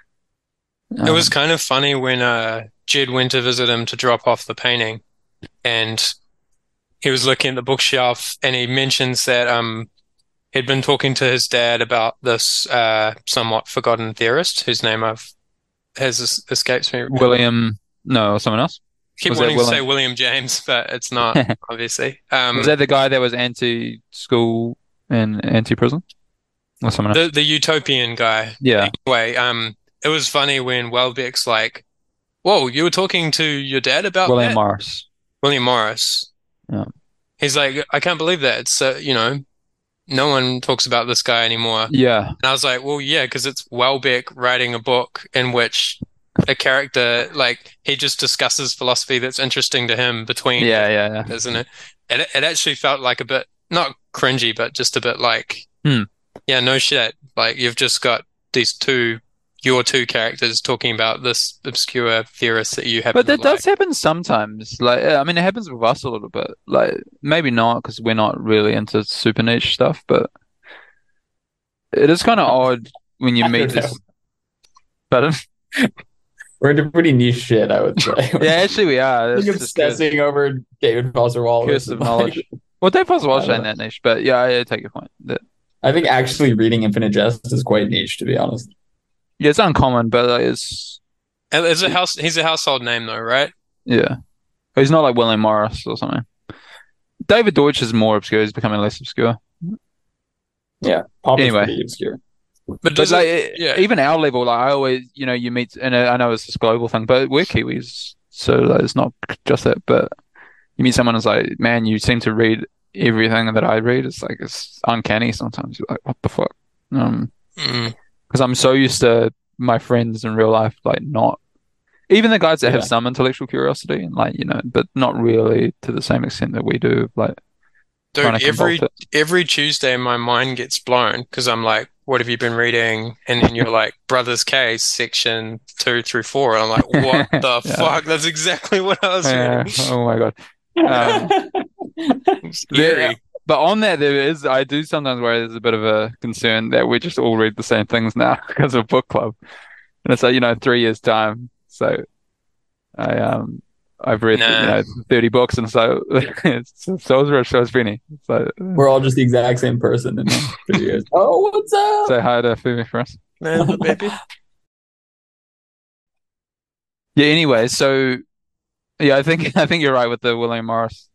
It was kind of funny when Jed went to visit him to drop off the painting, and he was looking at the bookshelf and he mentions that he'd been talking to his dad about this somewhat forgotten theorist whose name has escapes me. Someone else? Keep wanting to say William James, but it's not, obviously. Was that the guy that was anti-school and anti-prison? Or someone else? The utopian guy. Yeah. Anyway, it was funny when Welbeck's like, whoa, you were talking to your dad about William that? Morris. William Morris. Yeah. He's like, I can't believe that. It's, no one talks about this guy anymore. Yeah. And I was like, well, yeah, because it's Welbeck writing a book in which a character, like, he just discusses philosophy that's interesting to him between. Yeah. Isn't it? It actually felt like a bit, not cringy, but just a bit like, yeah, no shit. Like, you've just got your two characters talking about this obscure theorist that you have. But that does happen sometimes. Like, I mean, it happens with us a little bit. Like, maybe not because we're not really into super niche stuff, but it is kind of odd when you meet this. Pardon? We're into pretty niche shit, I would say. Yeah, actually, we are. Like obsessing over David Foster Wallace. Curse of knowledge. Well, David Foster Wallace ain't that niche, but yeah, I take your point. I think actually reading Infinite Jest is quite niche, to be honest. Yeah, it's uncommon, but it's he's a household name though, right? Yeah. He's not like William Morris or something. David Deutsch is more obscure. He's becoming less obscure. Yeah, Popper's pretty obscure. But even our level, like I always, you meet, and I know it's this global thing, but we're Kiwis, So like, it's not just that, but you meet someone who's like, man, you seem to read everything that I read. It's like it's uncanny sometimes. You're like, what the fuck? Because I'm so used to my friends in real life, like not even the guys that have some intellectual curiosity and like, but not really to the same extent that we do. Like, dude, every Tuesday my mind gets blown because I'm like, what have you been reading? And then you're like, Brothers Case, section 2 through 4. And I'm like, what the fuck? That's exactly what I was reading. Oh my God. Scary. But on that, I do sometimes worry there's a bit of a concern that we just all read the same things now because of book club. And it's like, 3 years time. So I've read 30 books, and so is Rich, so is Penny. So we're all just the exact same person in 3 years. Oh, what's up? Say hi to Fumi for us. Baby. Yeah. Anyway, so yeah, I think you're right with the William Morris.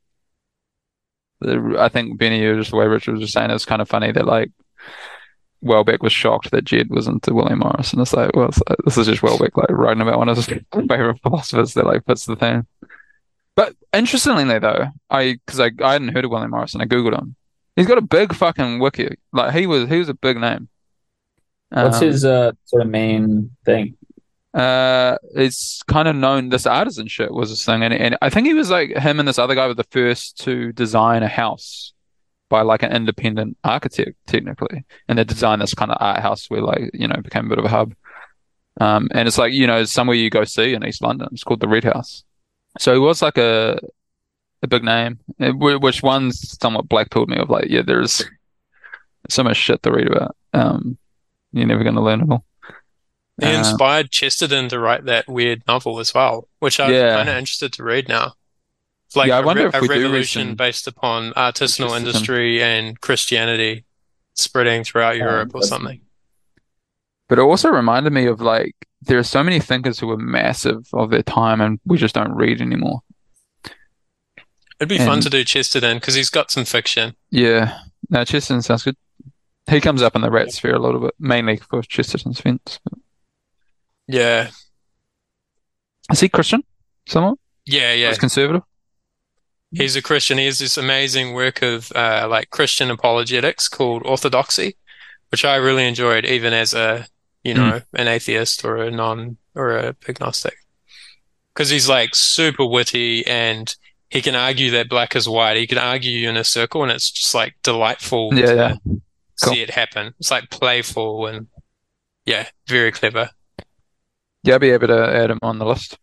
I think Benny, just the way Richard was just saying, it's kind of funny that like Welbeck was shocked that Jed was into William Morris, and it's like, well, this is just Welbeck like writing about one of his favorite philosophers that like fits the theme. But interestingly though, because I hadn't heard of William Morris and I googled him. He's got a big fucking wiki. Like he was a big name. What's his sort of main thing? It's kind of known this artisan shit was his thing, and I think he was like him and this other guy were the first to design a house by like an independent architect technically, and they designed this kind of art house where like became a bit of a hub. And it's like somewhere you go see in East London. It's called the Red House. So he was like a big name, which one's somewhat blackpilled me of like, yeah, there's so much shit to read about. You're never going to learn it all. He inspired Chesterton to write that weird novel as well, which I'm kind of interested to read now. It's like I wonder if a we revolution based upon artisanal industry and Christianity spreading throughout Europe or something. But it also reminded me of like there are so many thinkers who were massive of their time, and we just don't read anymore. It'd be fun to do Chesterton because he's got some fiction. Yeah, no, Chesterton sounds good. He comes up in the rat sphere a little bit, mainly for Chesterton's fence. But... yeah. Is he Christian? Someone? Yeah. He's conservative? He's a Christian. He has this amazing work of like Christian apologetics called Orthodoxy, which I really enjoyed, even as a an atheist or a agnostic, because he's like super witty and he can argue that black is white. He can argue you in a circle, and it's just like delightful to see it happen. It's like playful and very clever. Yeah, I'll be able to add him on the list.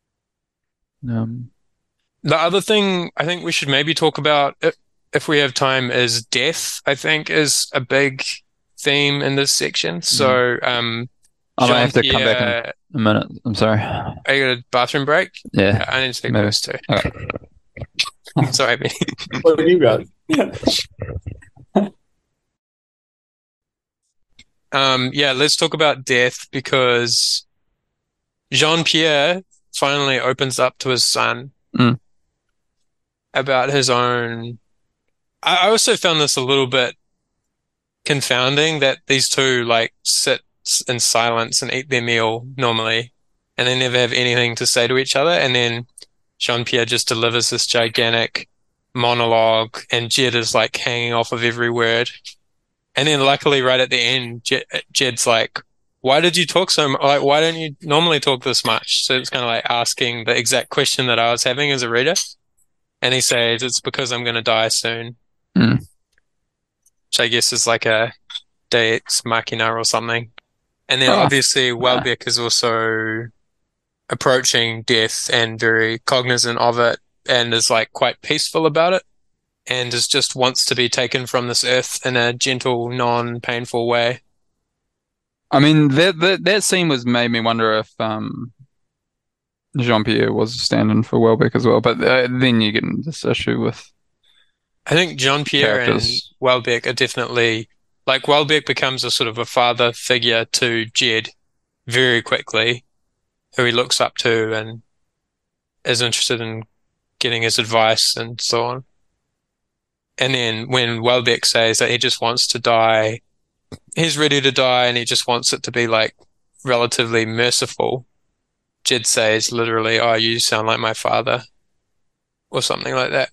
The other thing I think we should maybe talk about, if we have time, is death. I think is a big theme in this section. So, I might have to come back in a minute. I'm sorry. Are you got a bathroom break? Yeah. I need to take those too. Okay. Sorry, Benny. What have you got? Let's talk about death because Jean-Pierre finally opens up to his son about his own. I also found this a little bit confounding that these two like sit in silence and eat their meal normally, and they never have anything to say to each other. And then Jean-Pierre just delivers this gigantic monologue, and Jed is like hanging off of every word. And then luckily right at the end, Jed's like, why did you talk so much? Like, why don't you normally talk this much? So it's kind of like asking the exact question that I was having as a reader. And he says, it's because I'm going to die soon. Which I guess is like a Deus Ex Machina or something. And then obviously Welbeck is also approaching death and very cognizant of it and is like quite peaceful about it and just wants to be taken from this earth in a gentle, non-painful way. I mean, that scene made me wonder if Jean-Pierre was standing for Welbeck as well, but then you get into this issue with I think Jean-Pierre and Welbeck are definitely, like Welbeck becomes a sort of a father figure to Jed very quickly, who he looks up to and is interested in getting his advice and so on. And then when Welbeck says that he just wants to die, he's ready to die and he just wants it to be like relatively merciful. Jed says literally, "Oh, you sound like my father," or something like that.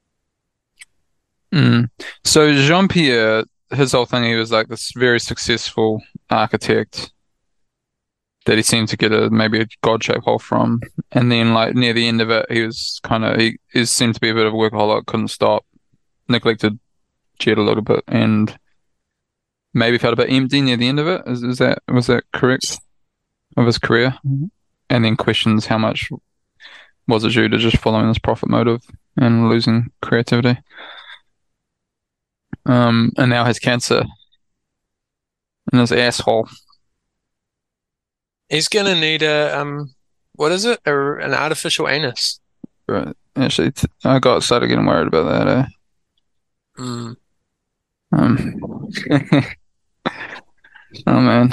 So Jean-Pierre, his whole thing, he was like this very successful architect that he seemed to get maybe a God-shaped hole from. And then like near the end of it, he was he seemed to be a bit of a workaholic, couldn't stop, neglected Jed a little bit, and maybe felt a bit empty near the end of it. Was that correct of his career? And then questions how much was it due to just following this profit motive and losing creativity. And now has cancer in his asshole. He's gonna need what is it? An artificial anus. Right. Actually, I got started getting worried about that. Mm. Oh man.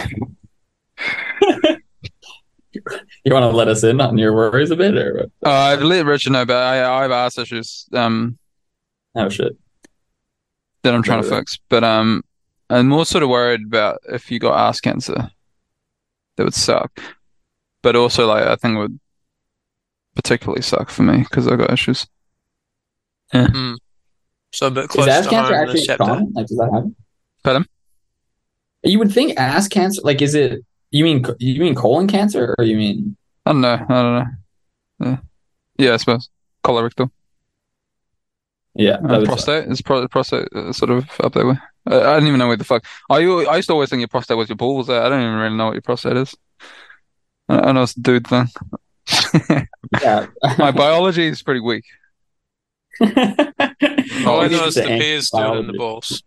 You want to let us in on your worries a bit, or? I've let Richard know, but I have ass issues. Oh shit. That I'm trying to fix, but I'm more sort of worried about if you got ass cancer. That would suck, but also like I think it would particularly suck for me because I got issues. Yeah. So a bit close is ass to cancer home actually common? Like, does that happen? Pardon? You would think ass cancer, like, is it? You mean colon cancer, or you mean? I don't know. Yeah, I suppose colorectal. Yeah, prostate is prostate sort of up there with. I don't even know where the fuck. I used to always think your prostate was your balls. I don't even really know what your prostate is. I know it's a dude thing. Yeah, my biology is pretty weak. All I know is the pee is doing in the balls.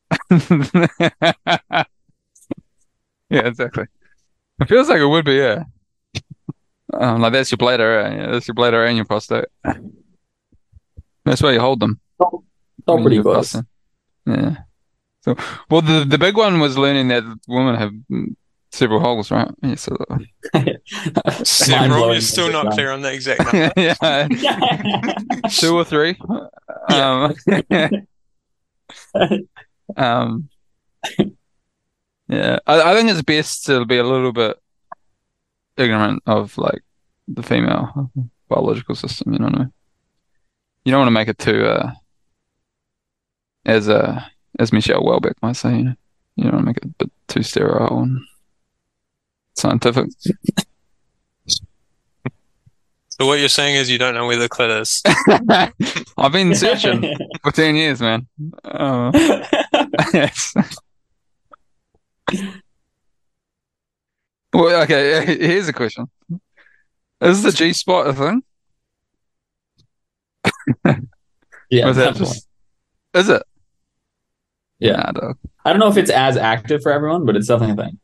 Yeah, exactly. It feels like it would be, yeah. Like that's your bladder, yeah, that's your bladder and your prostate. That's where you hold them. All pretty close. Yeah. So, well, the big one was learning that women have several holes, right? Yeah, so several. You're still not clear on the exact number. Yeah. 2 or 3. Yeah. I think it's best to be a little bit ignorant of like the female biological system. You know what I mean? You don't want to make it too as Michelle Welbeck might say, you don't want to make it a bit too sterile and scientific. So what you're saying is you don't know where the clit is. I've been searching for 10 years, man. Yes. Well, okay, here's a question. Is the G-spot a thing? Yeah. Is it? Yeah. Nah, dog. I don't know if it's as active for everyone, but it's definitely a thing.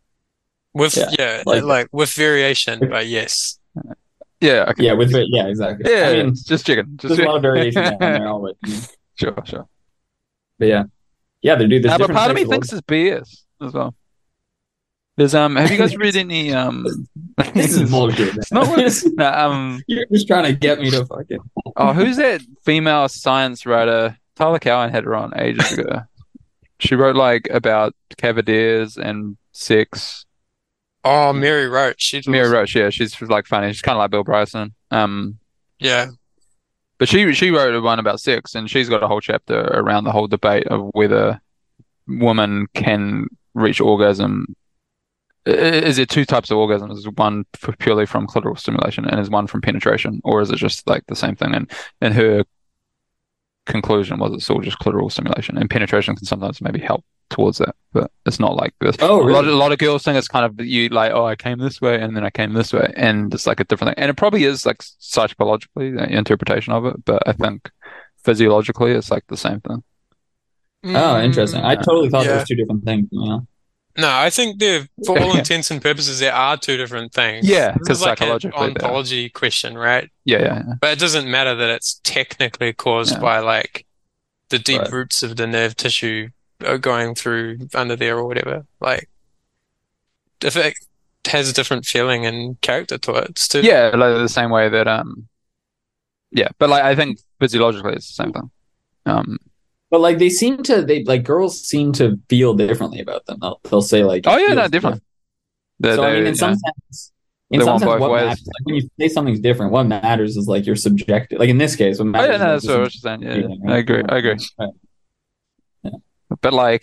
With variation, but yes. Yeah. Okay. Yeah. Yeah. Exactly. Yeah. I mean, just checking. There's a lot of variation on there, all Sure. But yeah, they do this. But part of me thinks it's BS as well. There's have you guys read any This is bullshit. It's not you're just trying to get me to fucking. Oh, who's that female science writer? Tyler Cowen had her on ages ago. She wrote like about cavaliers and sex. Oh, Mary Roach. Mary Roach, yeah, she's like funny. She's kind of like Bill Bryson. Yeah. But she wrote one about sex, and she's got a whole chapter around the whole debate of whether women can reach orgasm. Is there 2 types of orgasms? Is one purely from clitoral stimulation, and is one from penetration, or is it just like the same thing? And her conclusion was it's all just clitoral stimulation, and penetration can sometimes maybe help towards that, but it's not like this. Oh, really? A lot of girls think it's kind of you like, oh, I came this way and then I came this way, and it's like a different thing. And it probably is like psychologically the interpretation of it, but I think physiologically it's like the same thing. Oh, interesting. I totally thought there was 2 different things. No, I think for all intents and purposes, there are 2 different things. Yeah, because like psychologically, an ontology question, right? Yeah. But it doesn't matter that it's technically caused by like the deep roots of the nerve tissue going through under there or whatever. Like, if it has a different feeling and character to it, it's too. Yeah, like the same way that but like I think physiologically it's the same thing. But like girls seem to feel differently about them. They'll say like, oh yeah, no, different. So I mean, in some sense, In They some want sense, both what ways. matters, like when you say something's different, what matters is like your subjective. Like in this case, what Oh matters yeah, is no, like that's what I was saying. Yeah, feeling, I right? agree. I agree. Right. But like,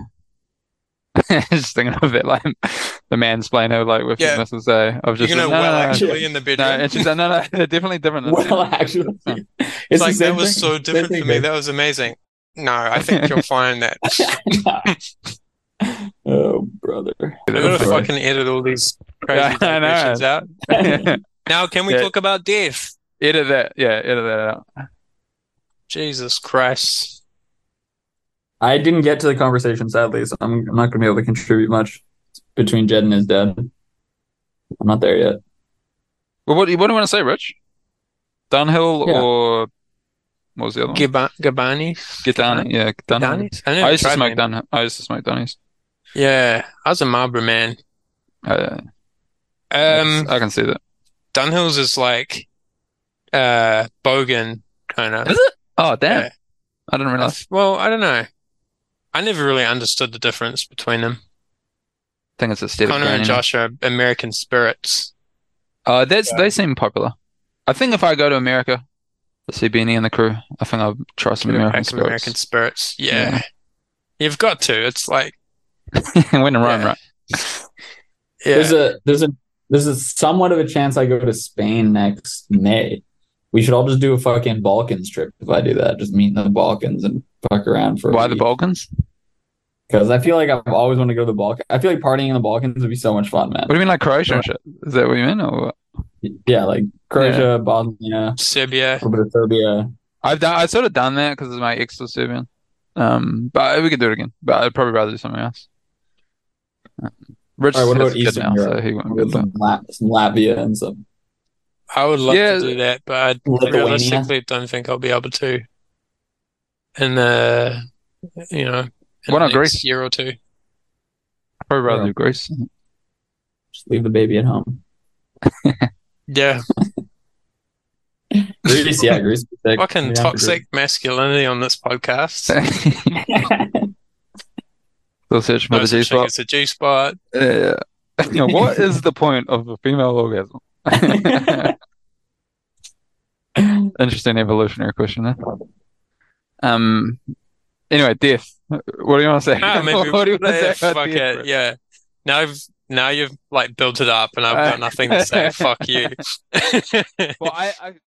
just thinking of it like the mansplainer, like with Yeah. Mrs. A. I've You're just gonna no, well no, no, actually in the no, bedroom. and she's like, no, they're definitely different than Well, that. actually, It's it's It's the like that same was thing. so Same different thing, for me. guys. That was amazing. No, I think you'll find that. Oh, brother. I'm gonna Sorry. fucking edit all these crazy Yeah, I know. digressions out. Now, can we Yeah. talk about death? Edit that. Yeah, edit that out. Jesus Christ. I didn't get to the conversation, sadly, so I'm not going to be able to contribute much between Jed and his dad. I'm not there yet. Well, what do you want to say, Rich? Dunhill Yeah. or what was the other one? Gabani? Gitani. Yeah, Dunhill. Gitanis? I never I used to tried smoke them. Dunhill. I used to smoke Dunnies. Yeah, I was a Marlboro man. I Um, can see that. Dunhill's is like Bogan kind of. Is it? Oh, damn. Yeah. I didn't realize. Well, I don't know. I never really understood the difference between them. I think it's aesthetic. Connor and branding. Josh are American spirits. They seem popular. I think if I go to America to see Beanie and the crew, I think I'll try some Get a American pack of spirits. American spirits. Yeah. Yeah. You've got to. It's like, When in Rome, Yeah. right? yeah. There's a somewhat of a chance I go to Spain next May. We should all just do a fucking Balkans trip if I do that. Just meet in the Balkans and fuck around for a Why the week. Balkans? Because I feel like I've always wanted to go to the Balkans. I feel like partying in the Balkans would be so much fun, man. What do you mean, like Croatia and shit? Is that what you mean, or what? Yeah, like Croatia, Bosnia, Serbia. a little bit of Serbia. I've sort of done that because my ex was Serbian. But we could do it again. But I'd probably rather do something else. Rich All right, what has about a kid Eastern now, Europe? so he won't What be about able to. some Latvia and some I would love Yeah. to do that, but I Lithuania. realistically don't think I'll be able to in the, in Why the not next Greece? year or two. I'd probably rather Yeah. do Greece. Just leave the baby at home. Yeah. Greece, yeah, Greece. would be sick. Fucking Yeah, for toxic masculinity on this podcast. Greece. We'll search for No the such thing G-spot. as a G-spot. Yeah. What is the point of a female orgasm? Interesting evolutionary question there. Anyway, death. What do you want to say? Maybe What do you want to say about fuck death, it. Rich? Yeah. Now you've like built it up and I've got nothing to say. Fuck you. Well, I